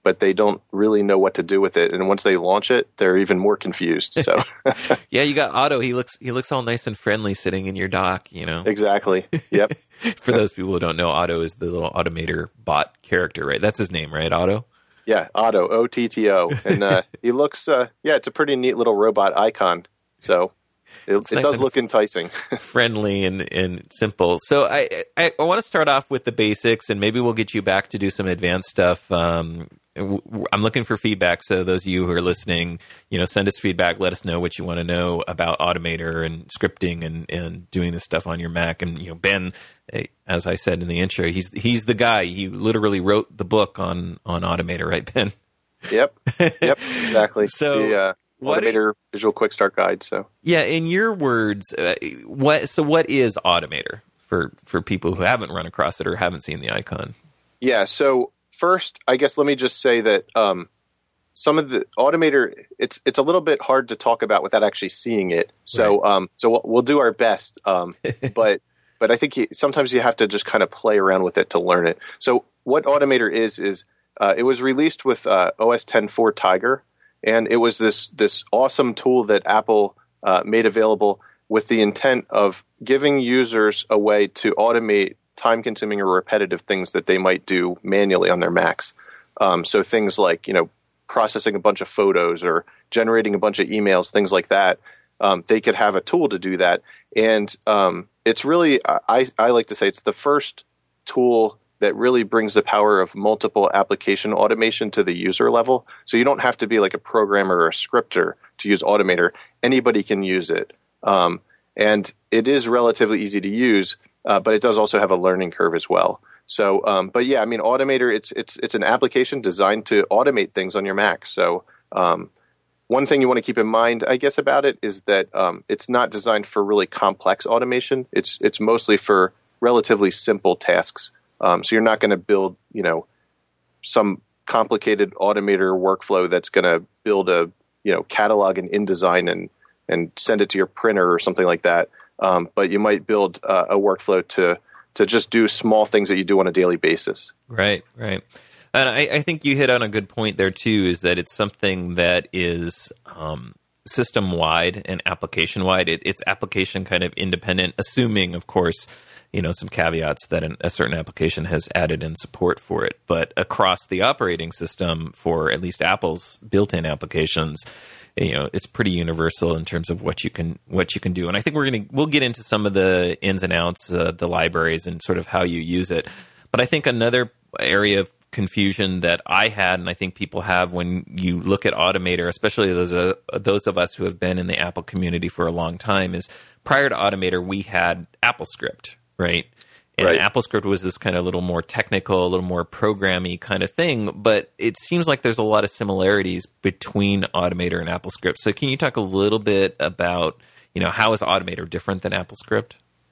but they don't really know what to do with it. And once they launch it, they're even more confused. So yeah, you got Otto. He looks he looks all nice and friendly sitting in your dock, you know. Exactly. Yep. For those people who don't know, Otto is the little Automator bot character, right? That's his name, right? Otto? Yeah, Otto, O T T O. And uh, he looks, uh, yeah, it's a pretty neat little robot icon. So it, it nice does look enticing. Friendly and, and simple. So I, I, I want to start off with the basics, and maybe we'll get you back to do some advanced stuff. Um, I'm looking for feedback, so those of you who are listening, you know, send us feedback. Let us know what you want to know about Automator and scripting and, and doing this stuff on your Mac. And, you know, Ben, as I said in the intro, he's he's the guy. He literally wrote the book on, on Automator, right, Ben? Yep. Yep, exactly. So the uh, Automator it, Visual Quick Start Guide. So yeah, in your words, uh, what so what is Automator for, for people who haven't run across it or haven't seen the icon? Yeah, so first, I guess let me just say that um, some of the Automator, it's it's a little bit hard to talk about without actually seeing it. So right. um, so we'll, we'll do our best, um, but but I think you, sometimes you have to just kind of play around with it to learn it. So what Automator is is uh, it was released with uh, O S ten four Tiger, and it was this this awesome tool that Apple uh, made available with the intent of giving users a way to automate time-consuming or repetitive things that they might do manually on their Macs. Um, so things like, you know, processing a bunch of photos or generating a bunch of emails, things like that. Um, they could have a tool to do that. And um, it's really, I, I like to say, it's the first tool that really brings the power of multiple application automation to the user level. So you don't have to be like a programmer or a scripter to use Automator. Anybody can use it. Um, and it is relatively easy to use. Uh, but it does also have a learning curve as well. So, um, but yeah, I mean, Automator, it's it's it's an application designed to automate things on your Mac. So, um, one thing you want to keep in mind, I guess, about it is that um, it's not designed for really complex automation. It's it's mostly for relatively simple tasks. Um, so you're not going to build, you know, some complicated Automator workflow that's going to build a, you know, catalog in InDesign and and send it to your printer or something like that. Um, but you might build uh, a workflow to to just do small things that you do on a daily basis. Right, right. And I, I think you hit on a good point there, too, is that it's something that is um, system-wide and application-wide. It, it's application kind of independent, assuming, of course, you know, some caveats that an, a certain application has added in support for it. But across the operating system for at least Apple's built-in applications, you know, it's pretty universal in terms of what you can what you can do. And I think we're gonna we'll get into some of the ins and outs, uh, the libraries, and sort of how you use it. But I think another area of confusion that I had, and I think people have when you look at Automator, especially those uh, those of us who have been in the Apple community for a long time, is prior to Automator we had AppleScript, right? And right. AppleScript was this kind of little more technical, a little more programmy kind of thing, but it seems like there's a lot of similarities between Automator and AppleScript. So can you talk a little bit about, you know, how is Automator different than AppleScript?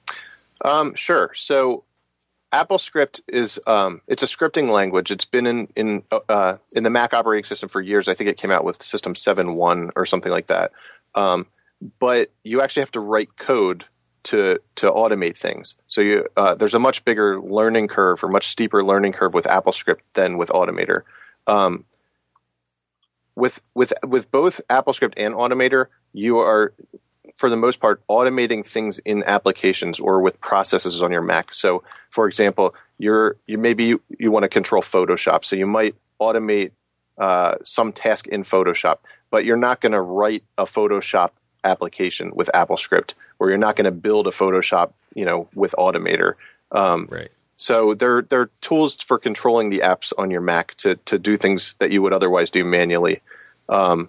Um, sure. So AppleScript is um, it's a scripting language. It's been in in uh, in the Mac operating system for years. I think it came out with System seven point one or something like that. Um, but you actually have to write code to to automate things. So you uh, there's a much bigger learning curve or much steeper learning curve with AppleScript than with Automator. Um, with with with both AppleScript and Automator, you are for the most part automating things in applications or with processes on your Mac. So, for example, you're you maybe you, you want to control Photoshop, so you might automate uh, some task in Photoshop, but you're not going to write a Photoshop application with AppleScript, or you're not going to build a Photoshop, you know, with Automator. Um, right. So they're they're tools for controlling the apps on your Mac to to do things that you would otherwise do manually. Um,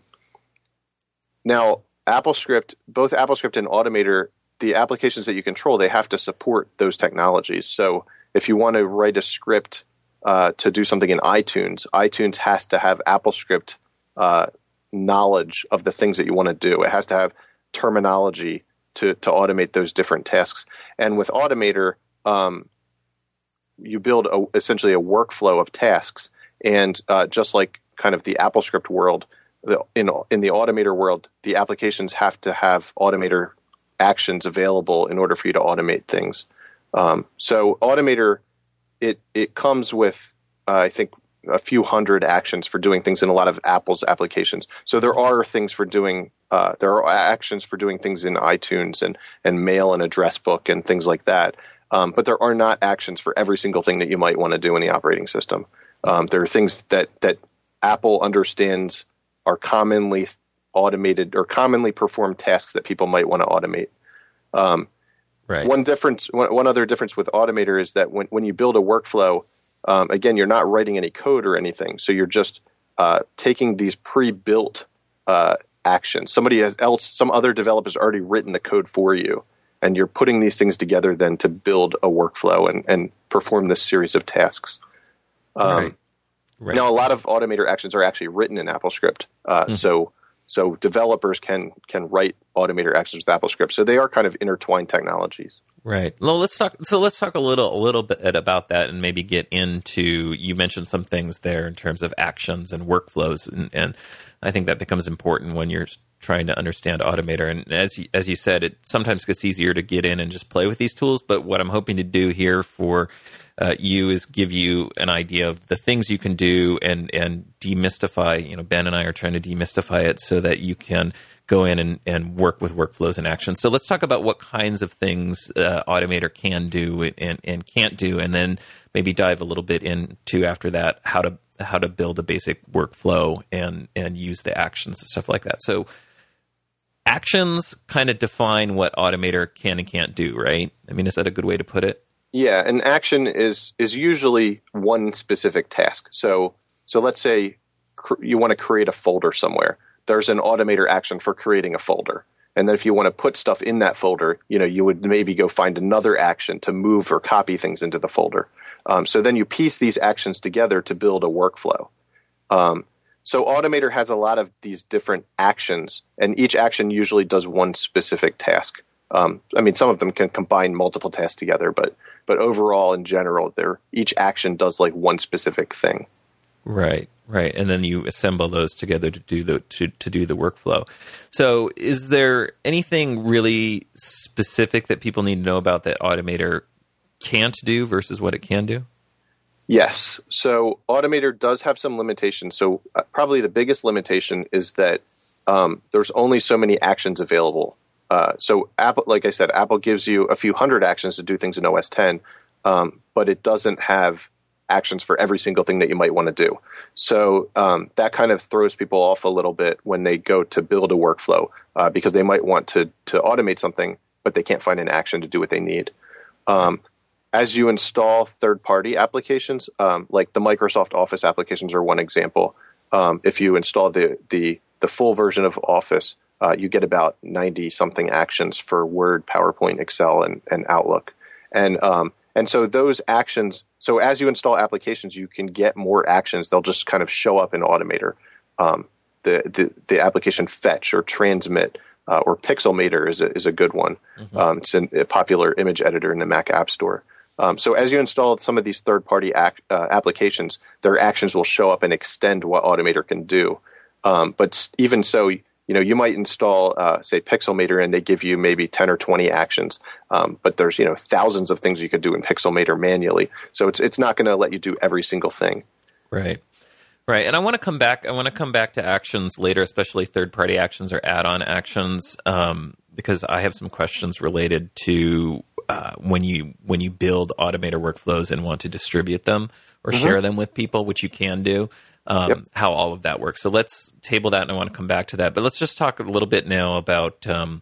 now, AppleScript, both AppleScript and Automator, the applications that you control, they have to support those technologies. So if you want to write a script uh, to do something in iTunes, iTunes has to have AppleScript uh, knowledge of the things that you want to do. It has to have terminology to to automate those different tasks. And with Automator, um, you build a, essentially a workflow of tasks. And uh, just like kind of the AppleScript world, the, in in the Automator world, the applications have to have Automator actions available in order for you to automate things. Um, so Automator, it it comes with uh, I think a few hundred actions for doing things in a lot of Apple's applications. So there are things for doing, uh, there are actions for doing things in iTunes and, and mail and address book and things like that. Um, but there are not actions for every single thing that you might want to do in the operating system. Um, there are things that, that Apple understands are commonly automated or commonly performed tasks that people might want to automate. Um, right. One difference, one, one other difference with Automator is that when, when you build a workflow, um, again, you're not writing any code or anything. So you're just uh, taking these pre-built uh, actions. Somebody has else, some other developer has already written the code for you, and you're putting these things together then to build a workflow and, and perform this series of tasks. Um, right. Right. Now, a lot of Automator actions are actually written in AppleScript. Uh, mm-hmm. So so developers can can write Automator actions with AppleScript. So they are kind of intertwined technologies. Right. Well, let's talk. So let's talk a little a little bit about that, and maybe get into. You mentioned some things there in terms of actions and workflows, and, and I think that becomes important when you're trying to understand Automator. And as you, as you said, it sometimes gets easier to get in and just play with these tools. But what I'm hoping to do here for Uh, you is give you an idea of the things you can do and and demystify. You know, Ben and I are trying to demystify it so that you can go in and, and work with workflows and actions. So let's talk about what kinds of things uh, Automator can do and, and can't do, and then maybe dive a little bit into after that how to how to build a basic workflow and and use the actions and stuff like that. So actions kind of define what Automator can and can't do, right? I mean, is that a good way to put it? Yeah, an action is is usually one specific task. So so let's say cr- you want to create a folder somewhere. There's an Automator action for creating a folder. And then if you want to put stuff in that folder, you know, you would maybe go find another action to move or copy things into the folder. Um, so then you piece these actions together to build a workflow. Um, so Automator has a lot of these different actions, and each action usually does one specific task. Um, I mean, some of them can combine multiple tasks together, but but overall, in general, they're, each action does like one specific thing. Right, right, and then you assemble those together to do the to, to do the workflow. So, is there anything really specific that people need to know about that Automator can't do versus what it can do? Yes. So Automator does have some limitations. So uh, probably the biggest limitation is that um, there's only so many actions available. Uh, so Apple, like I said, Apple gives you a few hundred actions to do things in O S ten, um, but it doesn't have actions for every single thing that you might want to do. So um, that kind of throws people off a little bit when they go to build a workflow uh, because they might want to to automate something, but they can't find an action to do what they need. Um, as you install third-party applications, um, like the Microsoft Office applications are one example. Um, if you install the the the full version of Office, Uh, you get about ninety-something actions for Word, PowerPoint, Excel, and, and Outlook. And um, and so those actions, so as you install applications, you can get more actions. They'll just kind of show up in Automator. Um, the, the the application Fetch or Transmit uh, or Pixelmator is a, is a good one. Mm-hmm. Um, it's an, a popular image editor in the Mac App Store. Um, so as you install some of these third-party ac- uh, applications, their actions will show up and extend what Automator can do. Um, but even so, you know, you might install, uh, say, Pixelmator, and they give you maybe ten or twenty actions. Um, but there's, you know, thousands of things you could do in Pixelmator manually. So it's it's not going to let you do every single thing. Right. Right. And I want to come back. I want to come back to actions later, especially third-party actions or add-on actions, um, because I have some questions related to uh, when you when you build Automator workflows and want to distribute them or mm-hmm. share them with people, which you can do. Um, yep. How all of that works. So let's table that, and I want to come back to that. But let's just talk a little bit now about um,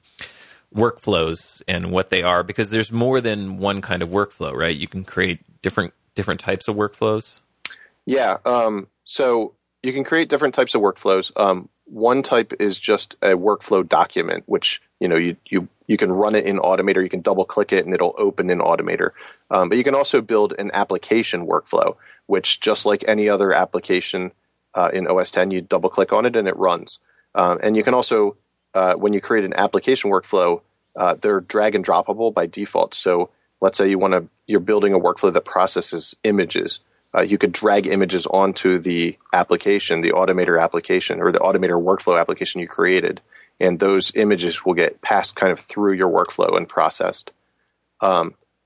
workflows and what they are, because there's more than one kind of workflow, right? You can create different different types of workflows. Yeah. Um, so you can create different types of workflows. Um, one type is just a workflow document, which you know you you you can run it in Automator. You can double click it, and it'll open in Automator. Um, but you can also build an application workflow, which just like any other application uh, in O S ten, you double click on it and it runs. Um, and you can also, uh, when you create an application workflow, uh, they're drag and droppable by default. So let's say you want to, you're building a workflow that processes images. Uh, you could drag images onto the application, the Automator application, or the Automator workflow application you created, and those images will get passed kind of through your workflow and processed. Um,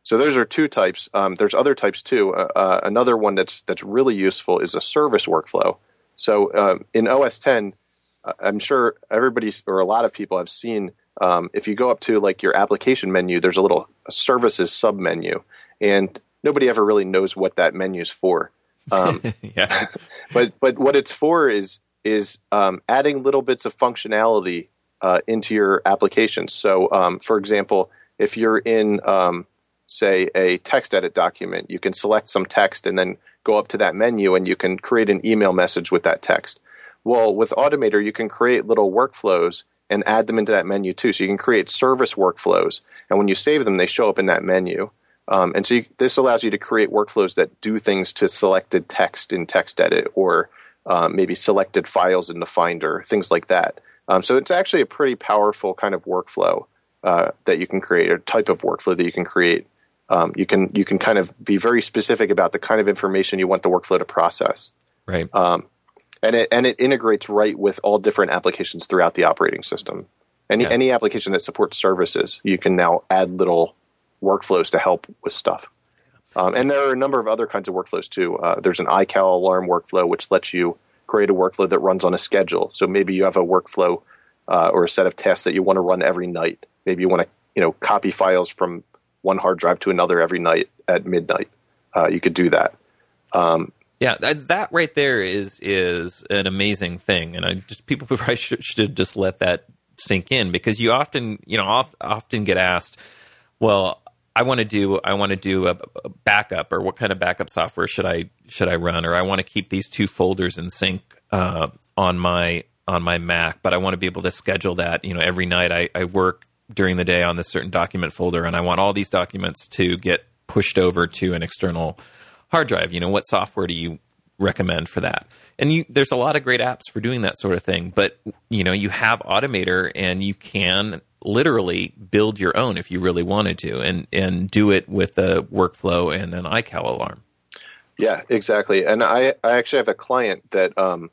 so those are two types. Um, there's other types too. Uh, uh, another one that's that's really useful is a service workflow. So um, in O S ten, uh, I'm sure everybody or a lot of people have seen. Um, if you go up to like your application menu, there's a little services sub menu, and nobody ever really knows what that menu is for. Um, yeah, but but what it's for is is um, adding little bits of functionality uh, into your applications. So, um, for example, if you're in um, say a text edit document, you can select some text and then go up to that menu, and you can create an email message with that text. Well, with Automator, you can create little workflows and add them into that menu too. So you can create service workflows, and when you save them, they show up in that menu. Um, and so you, this allows you to create workflows that do things to selected text in TextEdit, or um, maybe selected files in the Finder, things like that. Um, so it's actually a pretty powerful kind of workflow uh, that you can create, a type of workflow that you can create. Um, you can you can kind of be very specific about the kind of information you want the workflow to process. Right. Um, And it and it integrates right with all different applications throughout the operating system. Any yeah. any application that supports services, you can now add little workflows to help with stuff. Um, and there are a number of other kinds of workflows too. Uh, there's an iCal alarm workflow, which lets you create a workflow that runs on a schedule. So maybe you have a workflow uh, or a set of tasks that you want to run every night. Maybe you want to you know copy files from one hard drive to another every night at midnight. Uh, you could do that. Um, Yeah, that, that right there is is an amazing thing, and I just people probably should, should just let that sink in, because you often you know oft, often get asked, well, I want to do I want to do a, a backup, or what kind of backup software should I should I run, or I want to keep these two folders in sync uh, on my on my Mac, but I want to be able to schedule that. You know, every night I, I work during the day on this certain document folder, and I want all these documents to get pushed over to an external hard drive. You know, what software do you recommend for that? And you, there's a lot of great apps for doing that sort of thing, but you know, you have Automator, and you can literally build your own if you really wanted to, and and do it with a workflow and an iCal alarm. Yeah, exactly. And I, I actually have a client that um,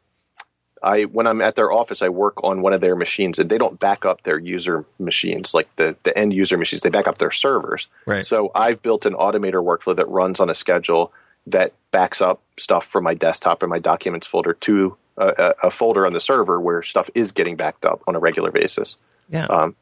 I when I'm at their office, I work on one of their machines, and they don't back up their user machines, like the, the end user machines. They back up their servers. Right. So I've built an Automator workflow that runs on a schedule that backs up stuff from my desktop and my documents folder to a, a, a folder on the server where stuff is getting backed up on a regular basis. Yeah. Um,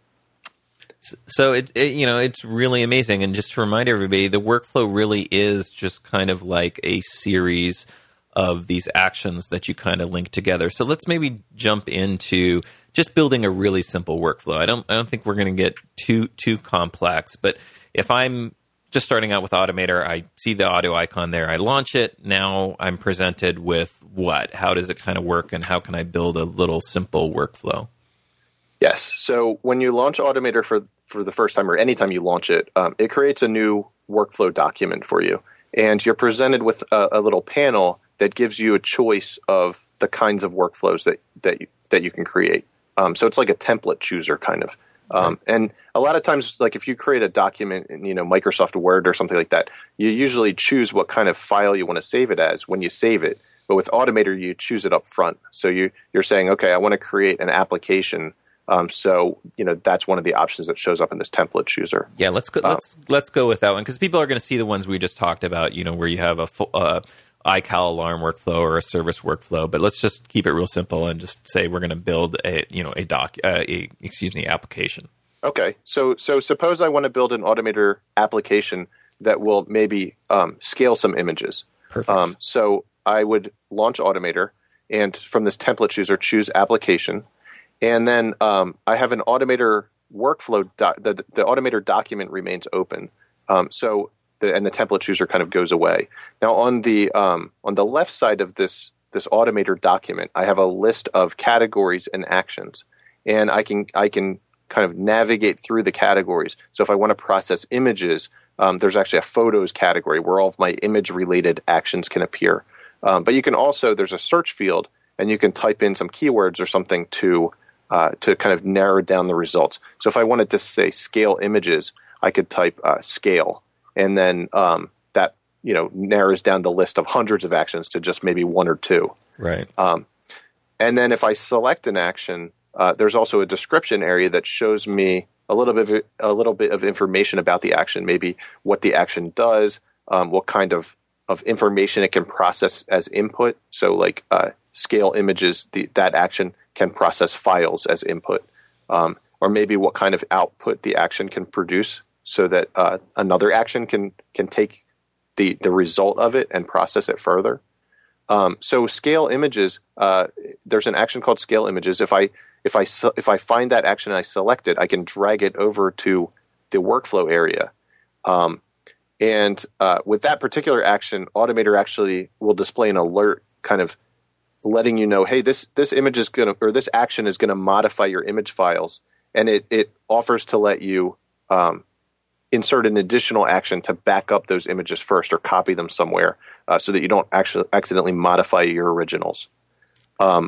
so it, it, you know, it's really amazing. And just to remind everybody, the workflow really is just kind of like a series of these actions that you kind of link together. So let's maybe jump into just building a really simple workflow. I don't, I don't think we're going to get too too complex, but if I'm just starting out with Automator, I see the auto icon there. I launch it. Now I'm presented with what? How does it kind of work, and how can I build a little simple workflow? Yes. So when you launch Automator for, for the first time, or anytime you launch it, um, it creates a new workflow document for you. And you're presented with a, a little panel that gives you a choice of the kinds of workflows that, that, you, that you can create. Um, so it's like a template chooser kind of. Um, and a lot of times, like if you create a document in, you know, Microsoft Word or something like that, you usually choose what kind of file you want to save it as when you save it. But with Automator, you choose it up front. So you, you're saying, okay, I want to create an application. Um, so, you know, that's one of the options that shows up in this template chooser. Yeah, let's go, Um, let's let's go with that one, because people are going to see the ones we just talked about, you know, where you have a full, uh, iCal alarm workflow or a service workflow. But let's just keep it real simple and just say we're going to build a, you know, a doc, uh, a, excuse me, application. Okay, so so suppose I want to build an Automator application that will maybe um, scale some images. Perfect. Um, so I would launch Automator, and from this template chooser, choose application, and then um, I have an Automator workflow. Do- the the Automator document remains open. Um, so the and the template chooser kind of goes away. Now on the um, on the left side of this this Automator document, I have a list of categories and actions, and I can I can kind of navigate through the categories. So if I want to process images, um, there's actually a photos category where all of my image-related actions can appear. Um, but you can also, there's a search field, and you can type in some keywords or something to uh, to kind of narrow down the results. So if I wanted to say scale images, I could type uh, scale, and then um, that you know narrows down the list of hundreds of actions to just maybe one or two. Right. Um, and then if I select an action, Uh, there's also a description area that shows me a little bit of, a little bit of information about the action, maybe what the action does, um, what kind of, of information it can process as input. So like uh, scale images, the, that action can process files as input, um, or maybe what kind of output the action can produce, so that uh, another action can can take the the result of it and process it further. Um, so scale images, uh, there's an action called scale images. If I if I if I find that action and I select it, I can drag it over to the workflow area. Um, and uh, with that particular action, Automator actually will display an alert, kind of letting you know, hey, this this image is gonna, or this action is gonna modify your image files, and it it offers to let you um, insert an additional action to back up those images first or copy them somewhere, uh, so that you don't actually accidentally modify your originals. Um,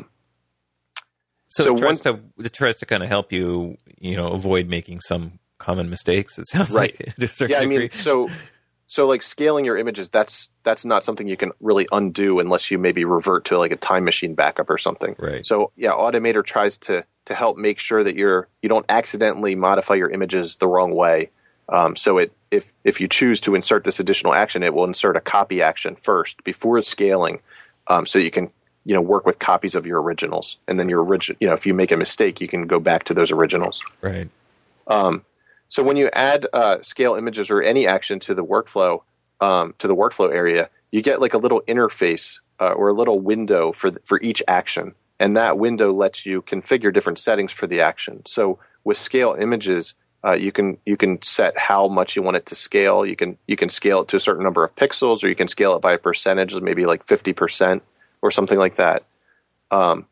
so so it tries, one, to, it tries to kind of help you, you know, avoid making some common mistakes. It sounds right. like. To a certain Yeah, I degree. mean, so so like scaling your images, that's that's not something you can really undo unless you maybe revert to like a time machine backup or something. Right. So yeah, Automator tries to to help make sure that you're you don't accidentally modify your images the wrong way. Um, so it if if you choose to insert this additional action, it will insert a copy action first before scaling, um, so you can you know work with copies of your originals, and then your original you know if you make a mistake, you can go back to those originals. Right. Um, so when you add uh, scale images or any action to the workflow um, to the workflow area, you get like a little interface uh, or a little window for the, for each action, and that window lets you configure different settings for the action. So with scale images, Uh, you can you can set how much you want it to scale. You can you can scale it to a certain number of pixels, or you can scale it by a percentage, maybe like fifty percent or something like that. Um,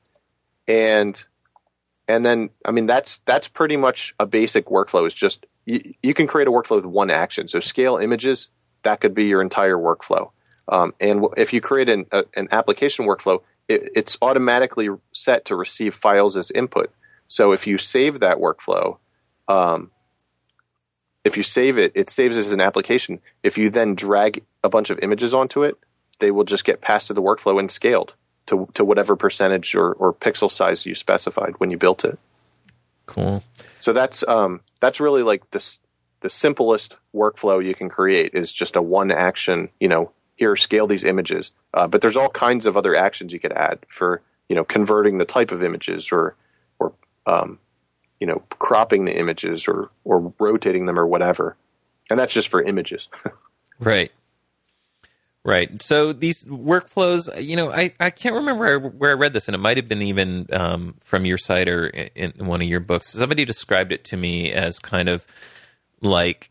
and and then I mean that's that's pretty much a basic workflow. It's just you, you can create a workflow with one action. So scale images, that could be your entire workflow. Um, and w- if you create an a, an application workflow, it, it's automatically set to receive files as input. So if you save that workflow. Um, If you save it, it saves as an application. If you then drag a bunch of images onto it, they will just get passed to the workflow and scaled to to whatever percentage or, or pixel size you specified when you built it. Cool. So that's um, that's really like this the simplest workflow you can create is just a one action. You know, here scale these images. Uh, but there's all kinds of other actions you could add for you know converting the type of images or or um, you know, cropping the images or, or rotating them or whatever. And that's just for images. Right. Right. So these workflows, you know, I, I can't remember where I read this, and it might have been even um, from your site or in, in one of your books. Somebody described it to me as kind of like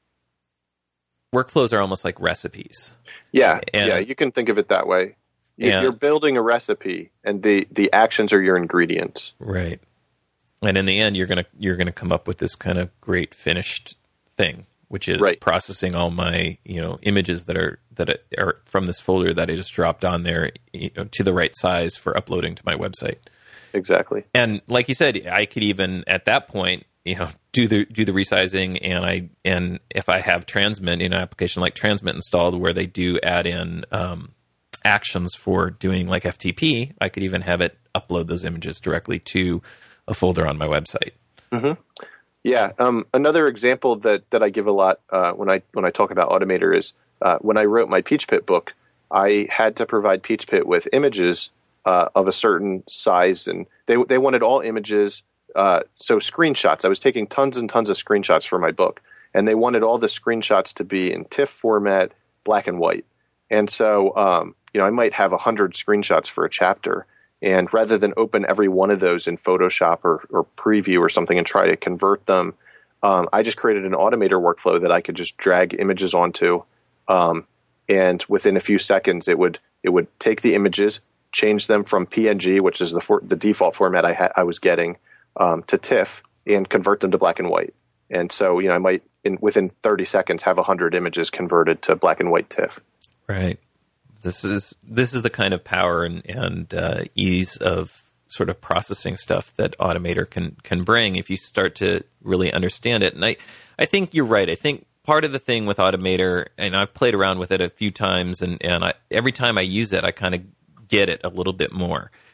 workflows are almost like recipes. Yeah. And, yeah. You can think of it that way. You, and, you're building a recipe, and the, the actions are your ingredients. Right. And in the end, you're gonna you're gonna come up with this kind of great finished thing, which is right. processing all my you know images that are that are from this folder that I just dropped on there, you know, to the right size for uploading to my website. Exactly. And like you said, I could even at that point, you know, do the do the resizing, and I and if I have Transmit in an application like Transmit installed, where they do add in um, actions for doing like F T P, I could even have it upload those images directly to a folder on my website. Mm-hmm. Yeah. Um, another example that, that I give a lot uh, when I when I talk about Automator is uh, when I wrote my PeachPit book, I had to provide PeachPit with images uh, of a certain size, and they they wanted all images. Uh, so screenshots. I was taking tons and tons of screenshots for my book, and they wanted all the screenshots to be in TIFF format, black and white. And so, um, you know, I might have a hundred screenshots for a chapter. And rather than open every one of those in Photoshop or, or Preview or something and try to convert them, um, I just created an Automator workflow that I could just drag images onto, um, and within a few seconds, it would it would take the images, change them from P N G, which is the for, the default format I ha- I was getting, um, to TIFF, and convert them to black and white. And so, you know, I might in within thirty seconds have a hundred images converted to black and white TIFF. Right. This is this is the kind of power and, and uh, ease of sort of processing stuff that Automator can can bring if you start to really understand it. And I, I think you're right. I think part of the thing with Automator, and I've played around with it a few times, and, and I, every time I use it, I kind of get it a little bit more,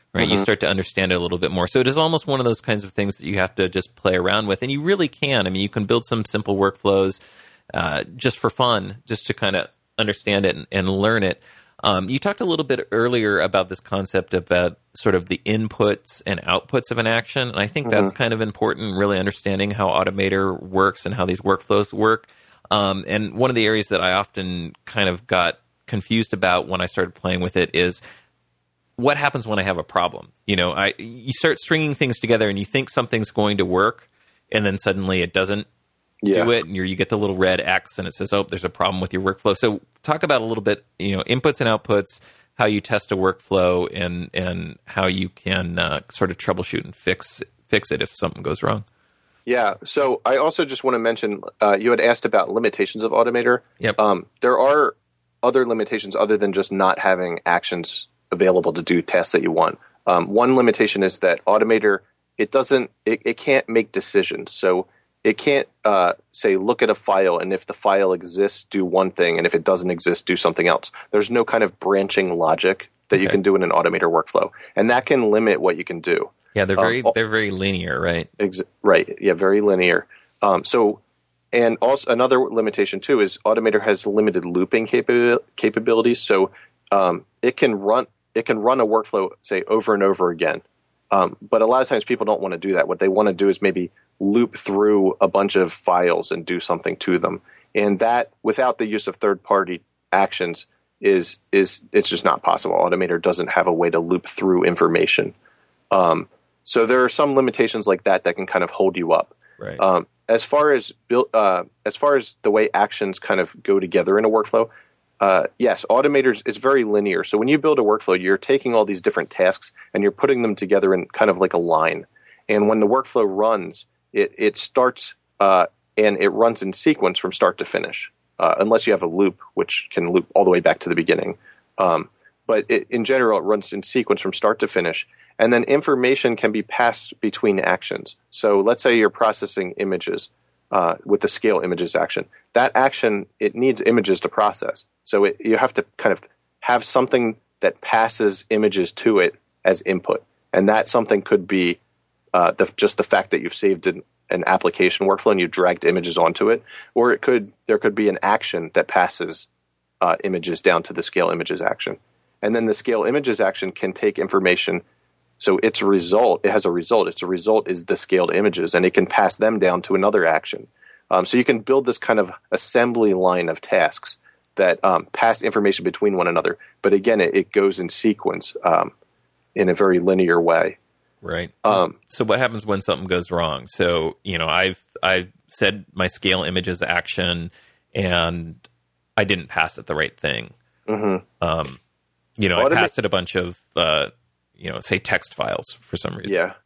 right? Mm-hmm. You start to understand it a little bit more. So it is almost one of those kinds of things that you have to just play around with, and you really can. I mean, you can build some simple workflows uh, just for fun, just to kind of understand it and, and learn it. Um, you talked a little bit earlier about this concept about sort of the inputs and outputs of an action, and I think mm-hmm. that's kind of important, really understanding how Automator works and how these workflows work. Um, and one of the areas that I often kind of got confused about when I started playing with it is what happens when I have a problem. You know, I you start stringing things together and you think something's going to work, and then suddenly it doesn't yeah. do it, and you're, you get the little red X, and it says, "Oh, there's a problem with your workflow." So, talk about a little bit, you know, inputs and outputs, how you test a workflow, and and how you can uh, sort of troubleshoot and fix fix it if something goes wrong. Yeah. So, I also just want to mention uh, you had asked about limitations of Automator. Yep. Um, there are other limitations other than just not having actions available to do tasks that you want. Um, one limitation is that Automator it doesn't it, it can't make decisions. So it can't uh, say, look at a file, and if the file exists, do one thing, and if it doesn't exist, do something else. There's no kind of branching logic that okay. you can do in an Automator workflow, and that can limit what you can do. Yeah, they're very um, they're very linear, right? Ex- right. Yeah, very linear. Um, so, and also another limitation too is Automator has limited looping capa- capabilities. So um, it can run it can run a workflow, say, over and over again. Um, but a lot of times people don't want to do that. What they want to do is maybe loop through a bunch of files and do something to them. And that, without the use of third-party actions, is is it's just not possible. Automator doesn't have a way to loop through information. Um, so there are some limitations like that that can kind of hold you up. Right. Um, as far as build, uh, as far as the way actions kind of go together in a workflow, uh, yes, Automator is very linear. So when you build a workflow, you're taking all these different tasks and you're putting them together in kind of like a line. And when the workflow runs, it it starts uh, and it runs in sequence from start to finish, uh, unless you have a loop, which can loop all the way back to the beginning. Um, but it, in general, it runs in sequence from start to finish. And then information can be passed between actions. So let's say you're processing images uh, with the scale images action. That action, it needs images to process. So it, you have to kind of have something that passes images to it as input. And that something could be uh, the, just the fact that you've saved an, an application workflow and you dragged images onto it. Or it could there could be an action that passes uh, images down to the scale images action. And then the scale images action can take information. So its result, it has a result. Its result is the scaled images, and it can pass them down to another action. Um, so you can build this kind of assembly line of tasks that um, pass information between one another. But again, it, it goes in sequence um, in a very linear way. Right. Um, so what happens when something goes wrong? So, you know, I've I've said my scale images action, and I didn't pass it the right thing. Mm-hmm. Um, you know, Automa- I passed it a bunch of uh, you know, say text files for some reason. Yeah.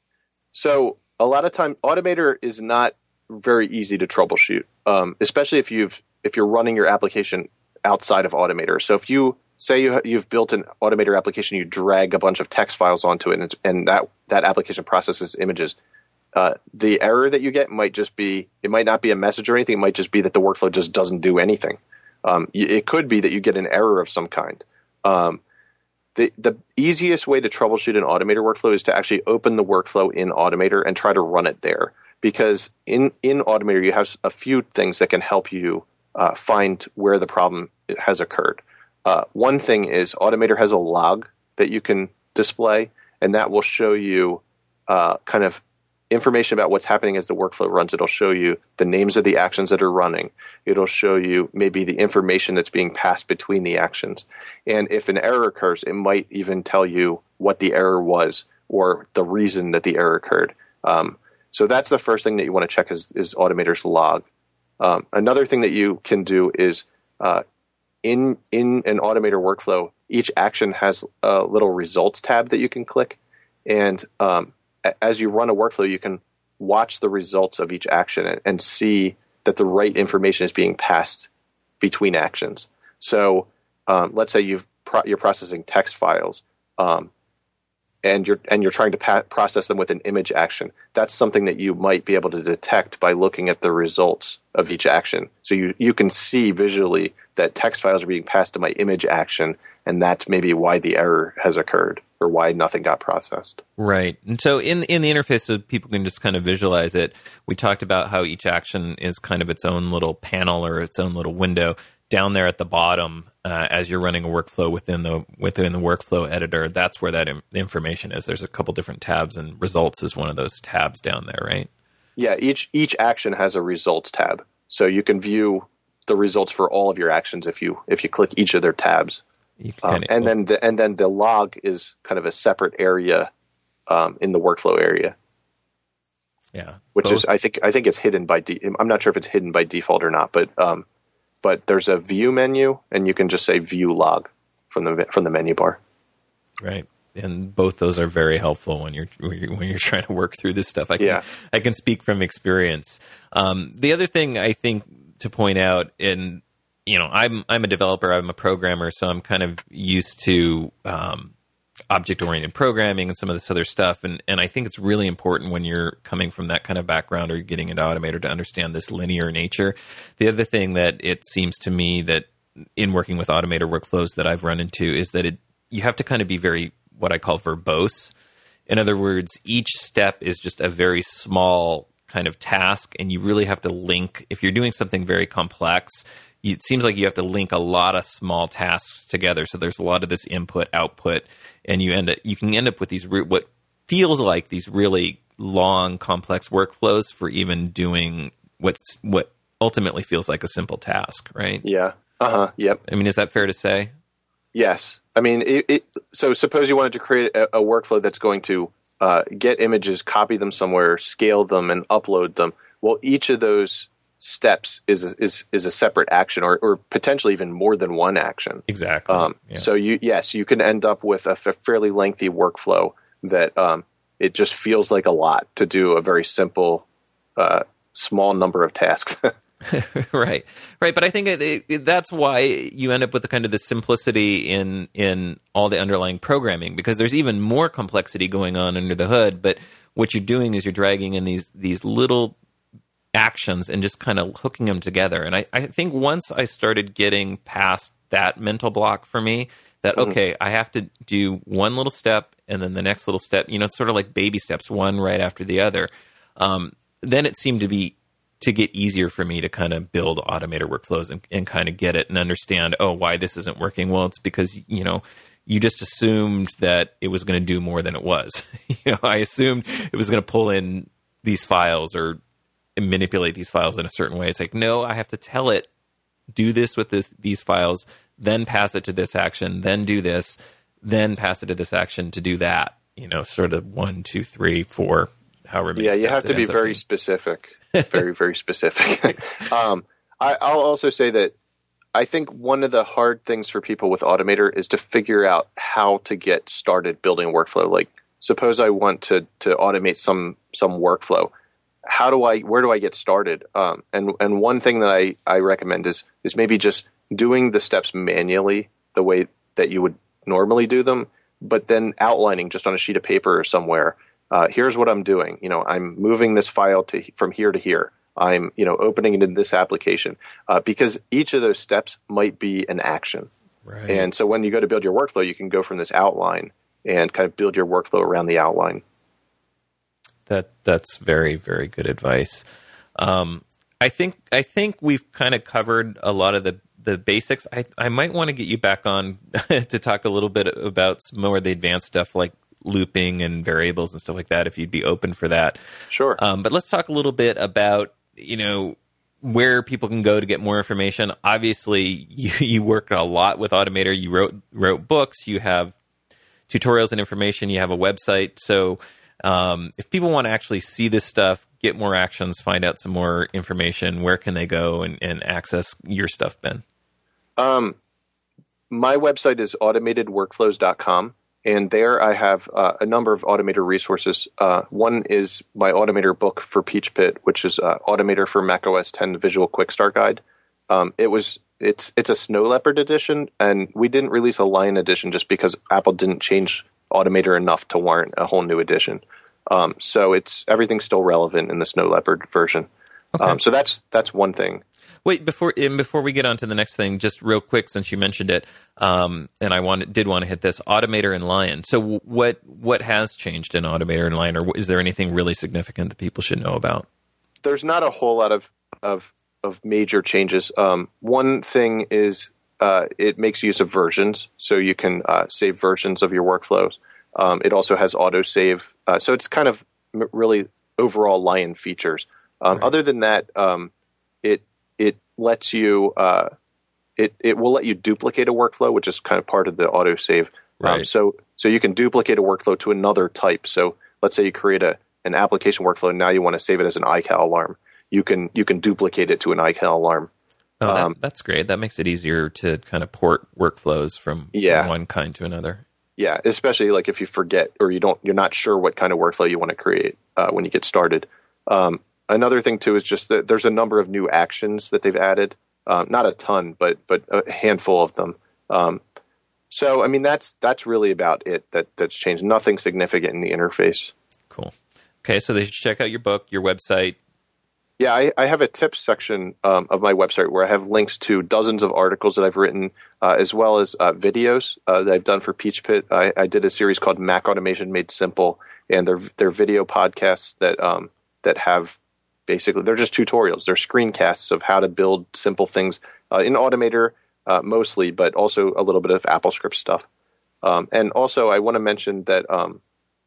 So a lot of time, Automator is not very easy to troubleshoot, um, especially if you've if you're running your application outside of Automator. So if you say you you've built an Automator application, you drag a bunch of text files onto it, and, and that that application processes images. Uh, the error that you get might just be it might not be a message or anything. It might just be that the workflow just doesn't do anything. Um, it could be that you get an error of some kind. Um, The the easiest way to troubleshoot an Automator workflow is to actually open the workflow in Automator and try to run it there. Because in, in Automator, you have a few things that can help you uh, find where the problem has occurred. Uh, one thing is Automator has a log that you can display, and that will show you uh, kind of information about what's happening as the workflow runs. It'll show you the names of the actions that are running. It'll show you maybe the information that's being passed between the actions. And if an error occurs, it might even tell you what the error was or the reason that the error occurred. Um, so that's the first thing that you want to check is, is Automator's log. Um, another thing that you can do is uh, in, in an Automator workflow, each action has a little results tab that you can click. And um, as you run a workflow, you can watch the results of each action and, and see that the right information is being passed between actions. So um, let's say you've pro- you're processing text files, um, and you're and you're trying to pa- process them with an image action. That's something that you might be able to detect by looking at the results of each action. So you you can see visually that text files are being passed to my image action, and that's maybe why the error has occurred or why nothing got processed. Right. And so in in the interface, so people can just kind of visualize it, we talked about how each action is kind of its own little panel or its own little window. Down there at the bottom, uh, as you're running a workflow within the within the workflow editor, that's where that im- information is. There's a couple different tabs, and results is one of those tabs down there, right? Yeah, each each action has a results tab, so you can view the results for all of your actions if you if you click each of their tabs. Um, and then the, and then the log is kind of a separate area um, in the workflow area. Yeah, which both. is I think I think it's hidden by de- I'm not sure if it's hidden by default or not, but um, but there's a view menu, and you can just say view log from the from the menu bar. Right, and both those are very helpful when you're when you're, when you're trying to work through this stuff. I can yeah. I can speak from experience. Um, the other thing I think to point out in you know, I'm I'm a developer, I'm a programmer, so I'm kind of used to um, object-oriented programming and some of this other stuff. And, and I think it's really important when you're coming from that kind of background or getting into Automator to understand this linear nature. The other thing that it seems to me that in working with Automator workflows that I've run into is that it you have to kind of be very, what I call verbose. In other words, each step is just a very small kind of task, and you really have to link. If you're doing something very complex, it seems like you have to link a lot of small tasks together. So there's a lot of this input, output, and you end up, you can end up with these what feels like these really long, complex workflows for even doing what's what ultimately feels like a simple task, right? Yeah. Uh huh. Yep. I mean, is that fair to say? Yes. I mean, it, it, so suppose you wanted to create a, a workflow that's going to uh, get images, copy them somewhere, scale them, and upload them. Well, each of those steps is a, is is a separate action, or, or potentially even more than one action. Exactly. Um, yeah. So you yes, you can end up with a f- fairly lengthy workflow that um, it just feels like a lot to do a very simple, uh, small number of tasks. right, right. But I think it, it, it, that's why you end up with the kind of the simplicity in in all the underlying programming, because there's even more complexity going on under the hood. But what you're doing is you're dragging in these these little actions and just kind of hooking them together. And I, I think once I started getting past that mental block for me, that, mm-hmm. okay, I have to do one little step and then the next little step, you know, it's sort of like baby steps, one right after the other. Um, then it seemed to be, to get easier for me to kind of build Automator workflows and, and kind of get it and understand, oh, why this isn't working. Well, it's because, you know, you just assumed that it was going to do more than it was. you know, I assumed it was going to pull in these files or manipulate these files in a certain way. It's like, no, I have to tell it, do this with this, these files, then pass it to this action, then do this, then pass it to this action to do that. You know, sort of one, two, three, four, however many Yeah, steps you have to be very specific. very, very specific. um, I, I'll also say that I think one of the hard things for people with Automator is to figure out how to get started building a workflow. Like, suppose I want to to automate some some workflow. How do I, where do I get started? Um, and, and one thing that I, I recommend is, is maybe just doing the steps manually the way that you would normally do them, but then outlining just on a sheet of paper or somewhere, uh, here's what I'm doing. You know, I'm moving this file to from here to here. I'm, you know, opening it in this application, uh, because each of those steps might be an action. Right. And so when you go to build your workflow, you can go from this outline and kind of build your workflow around the outline. That that's very, very good advice. Um, I think I think we've kind of covered a lot of the, the basics. I, I might want to get you back on to talk a little bit about some more of the advanced stuff like looping and variables and stuff like that, if you'd be open for that. Sure. Um, but let's talk a little bit about, you know, where people can go to get more information. Obviously, you, you work a lot with Automator. You wrote wrote books. You have tutorials and information. You have a website. So Um, if people want to actually see this stuff, get more actions, find out some more information, where can they go and, and access your stuff, Ben? Um, my website is automated workflows dot com, and there I have uh, a number of Automator resources. Uh, one is my Automator book for Peachpit, which is uh, Automator for Mac O S ten Visual Quick Start Guide. Um, it was it's it's a Snow Leopard edition, and we didn't release a Lion edition just because Apple didn't change Automator enough to warrant a whole new edition. Um, so it's everything's still relevant in the Snow Leopard version. Okay. Um, so that's that's one thing. Wait, before and before we get on to the next thing, just real quick, since you mentioned it, um, and I wanted, did want to hit this, Automator and Lion. So what what has changed in Automator and Lion, or is there anything really significant that people should know about? There's not a whole lot of of, of major changes. Um, one thing is uh, it makes use of versions, so you can uh, save versions of your workflows. Um, it also has autosave, uh, so it's kind of m- really overall Lion features. Um, right. Other than that, um, it it lets you uh, it it will let you duplicate a workflow, which is kind of part of the autosave. Right. Um, so so you can duplicate a workflow to another type. So let's say you create a an application workflow, and now you want to save it as an I C A L alarm. You can you can duplicate it to an I C A L alarm. Oh, that, um, that's great. That makes it easier to kind of port workflows from, yeah. from one kind to another. Yeah, especially like if you forget or you don't, you're not sure what kind of workflow you want to create uh, when you get started. Um, another thing too is just that there's a number of new actions that they've added. Um, not a ton, but but a handful of them. Um, so I mean that's that's really about it. That that's changed. Nothing significant in the interface. Cool. Okay, so they should check out your book, your website. Yeah, I, I have a tips section um, of my website where I have links to dozens of articles that I've written, uh, as well as uh, videos uh, that I've done for Peachpit. I, I did a series called Mac Automation Made Simple, and they're they're video podcasts that um, that have basically they're just tutorials. They're screencasts of how to build simple things uh, in Automator uh, mostly, but also a little bit of AppleScript stuff. Um, and also, I want to mention that. Um,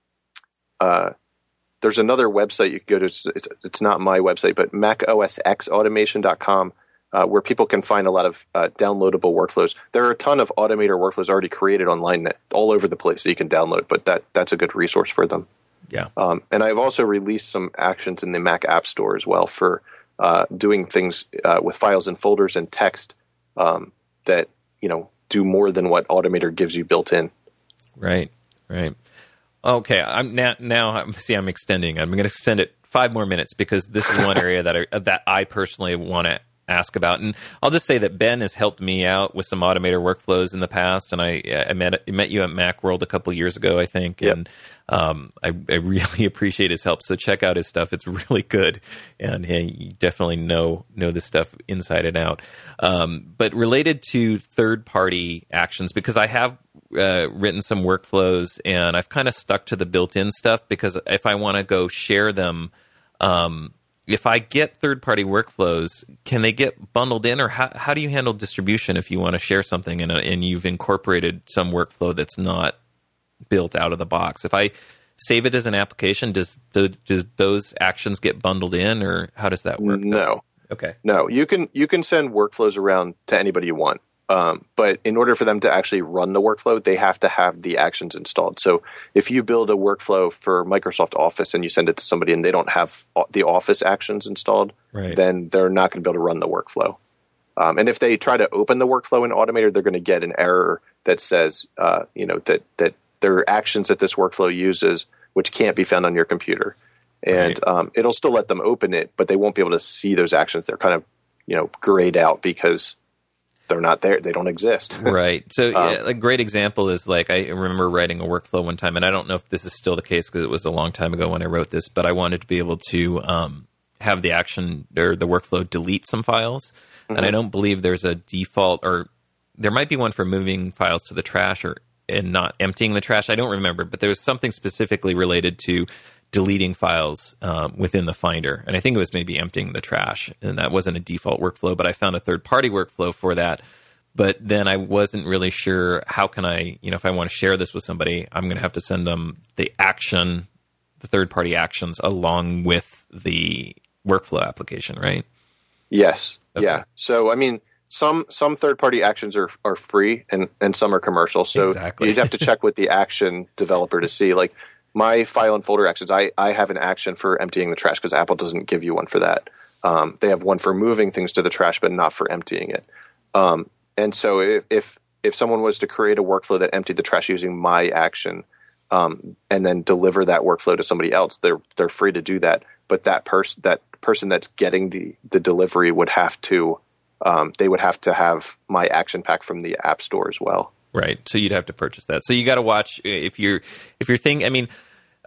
uh, There's another website you can go to. It's, it's, it's not my website, but mac O S X automation dot com, uh, where people can find a lot of uh, downloadable workflows. There are a ton of Automator workflows already created online that, all over the place that you can download, but that that's a good resource for them. Yeah. Um, and I've also released some actions in the Mac App Store as well for uh, doing things uh, with files and folders and text um, that you know do more than what Automator gives you built in. Right. Right. Okay, I'm now. Now, see, I'm extending. I'm going to extend it five more minutes because this is one area that I, that I personally want to ask about. And I'll just say that Ben has helped me out with some Automator workflows in the past. And I, I met met you at Macworld a couple years ago, I think. Yep. And um, I, I really appreciate his help. So check out his stuff; it's really good, and hey, you definitely know know this stuff inside and out. Um, but related to third party actions, because I have. Uh, written some workflows, and I've kind of stuck to the built-in stuff because if I want to go share them, um, if I get third-party workflows, can they get bundled in, or how, how do you handle distribution if you want to share something and, and you've incorporated some workflow that's not built out of the box? If I save it as an application, does, do, does those actions get bundled in, or how does that work? No. Okay. No, you can you can send workflows around to anybody you want. Um, but in order for them to actually run the workflow, they have to have the actions installed. So if you build a workflow for Microsoft Office and you send it to somebody and they don't have the Office actions installed, right. then they're not going to be able to run the workflow. Um, and if they try to open the workflow in Automator, they're going to get an error that says, uh, you know, that that there are actions that this workflow uses which can't be found on your computer. And right. um, it'll still let them open it, but they won't be able to see those actions. They're kind of, you know, grayed out because they're not there. They don't exist. Right. So um, yeah, a great example is like I remember writing a workflow one time, and I don't know if this is still the case because it was a long time ago when I wrote this, but I wanted to be able to um, have the action or the workflow delete some files. Mm-hmm. And I don't believe there's a default, or there might be one for moving files to the trash or and not emptying the trash. I don't remember, but there was something specifically related to deleting files um, within the Finder. And I think it was maybe emptying the trash. And that wasn't a default workflow, but I found a third-party workflow for that. But then I wasn't really sure how can I, you know, if I want to share this with somebody, I'm going to have to send them the action, the third-party actions along with the workflow application, right? Yes. Okay. Yeah. So, I mean, some some third-party actions are are free and, and some are commercial. So exactly. You'd have to check with the action developer to see, like, my file and folder actions, I, I have an action for emptying the trash because Apple doesn't give you one for that. Um, they have one for moving things to the trash, but not for emptying it. Um, and so if, if if someone was to create a workflow that emptied the trash using my action um, and then deliver that workflow to somebody else, they're they're free to do that. But that person that person that's getting the, the delivery would have to um, they would have to have my action pack from the App Store as well. Right. So you'd have to purchase that. So you got to watch if you're if you're thinking. I mean,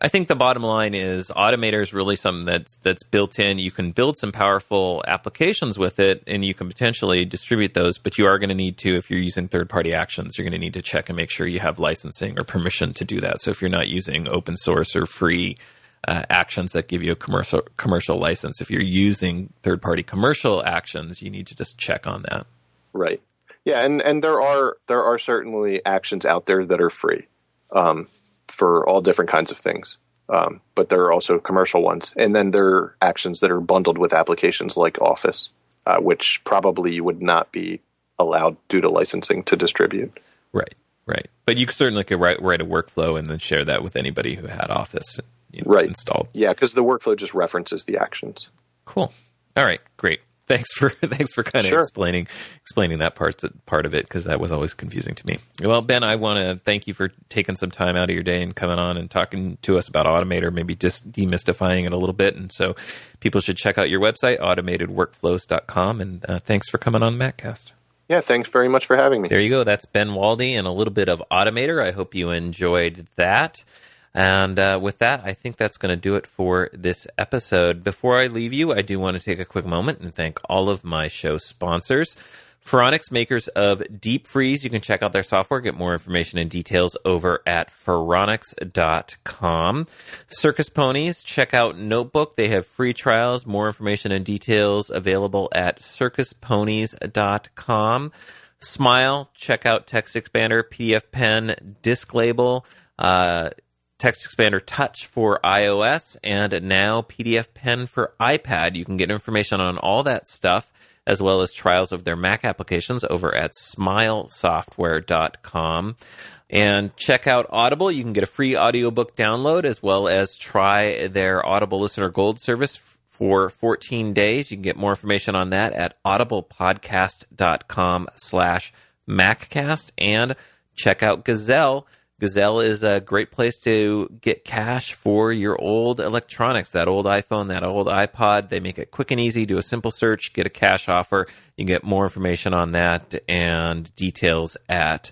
I think the bottom line is Automator is really something that's that's built in. You can build some powerful applications with it, and you can potentially distribute those, but you are going to need to, if you're using third-party actions, you're going to need to check and make sure you have licensing or permission to do that. So if you're not using open source or free uh, actions that give you a commercial commercial license, if you're using third-party commercial actions, you need to just check on that. Right. Yeah, and, and there are there are certainly actions out there that are free. Um for all different kinds of things. Um, but there are also commercial ones. And then there are actions that are bundled with applications like Office, uh, which probably you would not be allowed due to licensing to distribute. Right, right. But you certainly could write, write a workflow and then share that with anybody who had Office, you know, right. installed. Yeah, because the workflow just references the actions. Cool. All right, great. Thanks for thanks for kind of sure. explaining explaining that part part of it, because that was always confusing to me. Well, Ben, I want to thank you for taking some time out of your day and coming on and talking to us about Automator, maybe just demystifying it a little bit. And so people should check out your website, automated workflows dot com. And uh, thanks for coming on the MacCast. Yeah, thanks very much for having me. There you go. That's Ben Walde and a little bit of Automator. I hope you enjoyed that. And uh, with that, I think that's going to do it for this episode. Before I leave you, I do want to take a quick moment and thank all of my show sponsors. Phoronix, makers of Deep Freeze. You can check out their software, get more information and details over at phoronix dot com. Circus Ponies, check out Notebook. They have free trials, more information and details available at circus ponies dot com. Smile, check out Text Expander, P D F Pen, Disk Label, uh, Text Expander Touch for iOS, and now P D F Pen for iPad. You can get information on all that stuff, as well as trials of their Mac applications over at smile software dot com. And check out Audible. You can get a free audiobook download, as well as try their Audible Listener Gold service for fourteen days. You can get more information on that at audiblepodcast dot com slash maccast. And check out Gazelle. Gazelle is a great place to get cash for your old electronics, that old iPhone, that old iPod. They make it quick and easy. Do a simple search, get a cash offer. You can get more information on that and details at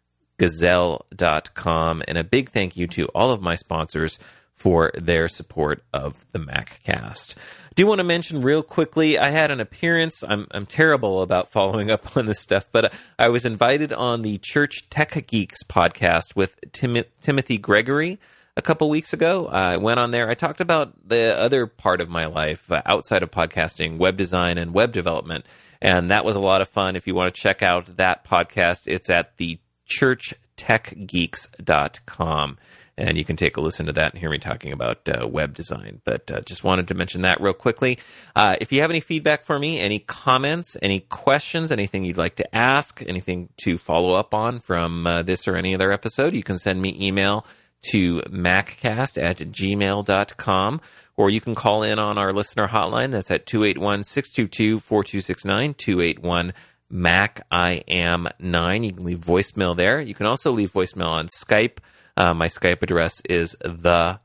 gazelle dot com. And a big thank you to all of my sponsors for their support of the MacCast. Do want to mention real quickly, I had an appearance. I'm I'm terrible about following up on this stuff, but I was invited on the Church Tech Geeks podcast with Tim, Timothy Gregory a couple weeks ago. I went on there. I talked about the other part of my life uh, outside of podcasting, web design and web development, and that was a lot of fun. If you want to check out that podcast, it's at the church tech geeks dot com. And you can take a listen to that and hear me talking about uh, web design. But uh, just wanted to mention that real quickly. Uh, if you have any feedback for me, any comments, any questions, anything you'd like to ask, anything to follow up on from uh, this or any other episode, you can send me email to maccast at gmail dot com. Or you can call in on our listener hotline. That's at two eight one, six two two, four two six nine, two eight one, Mac I am nine. You can leave voicemail there. You can also leave voicemail on Skype. Uh, my Skype address is the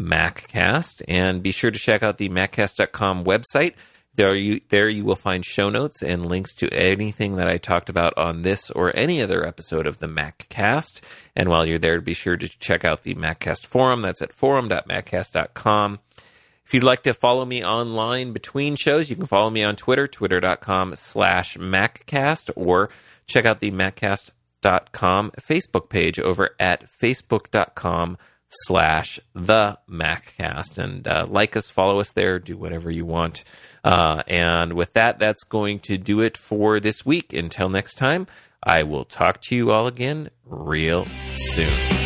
MacCast, and be sure to check out the maccast dot com website. There you there you will find show notes and links to anything that I talked about on this or any other episode of the MacCast. And while you're there, be sure to check out the MacCast forum. That's at forum dot maccast dot com. If you'd like to follow me online between shows, you can follow me on Twitter, twitter dot com slash MacCast, or check out the MacCast dot com Facebook page over at facebook dot com slash the MacCast, and uh, like us, follow us there, do whatever you want. Uh, and with that, that's going to do it for this week. Until next time, I will talk to you all again real soon.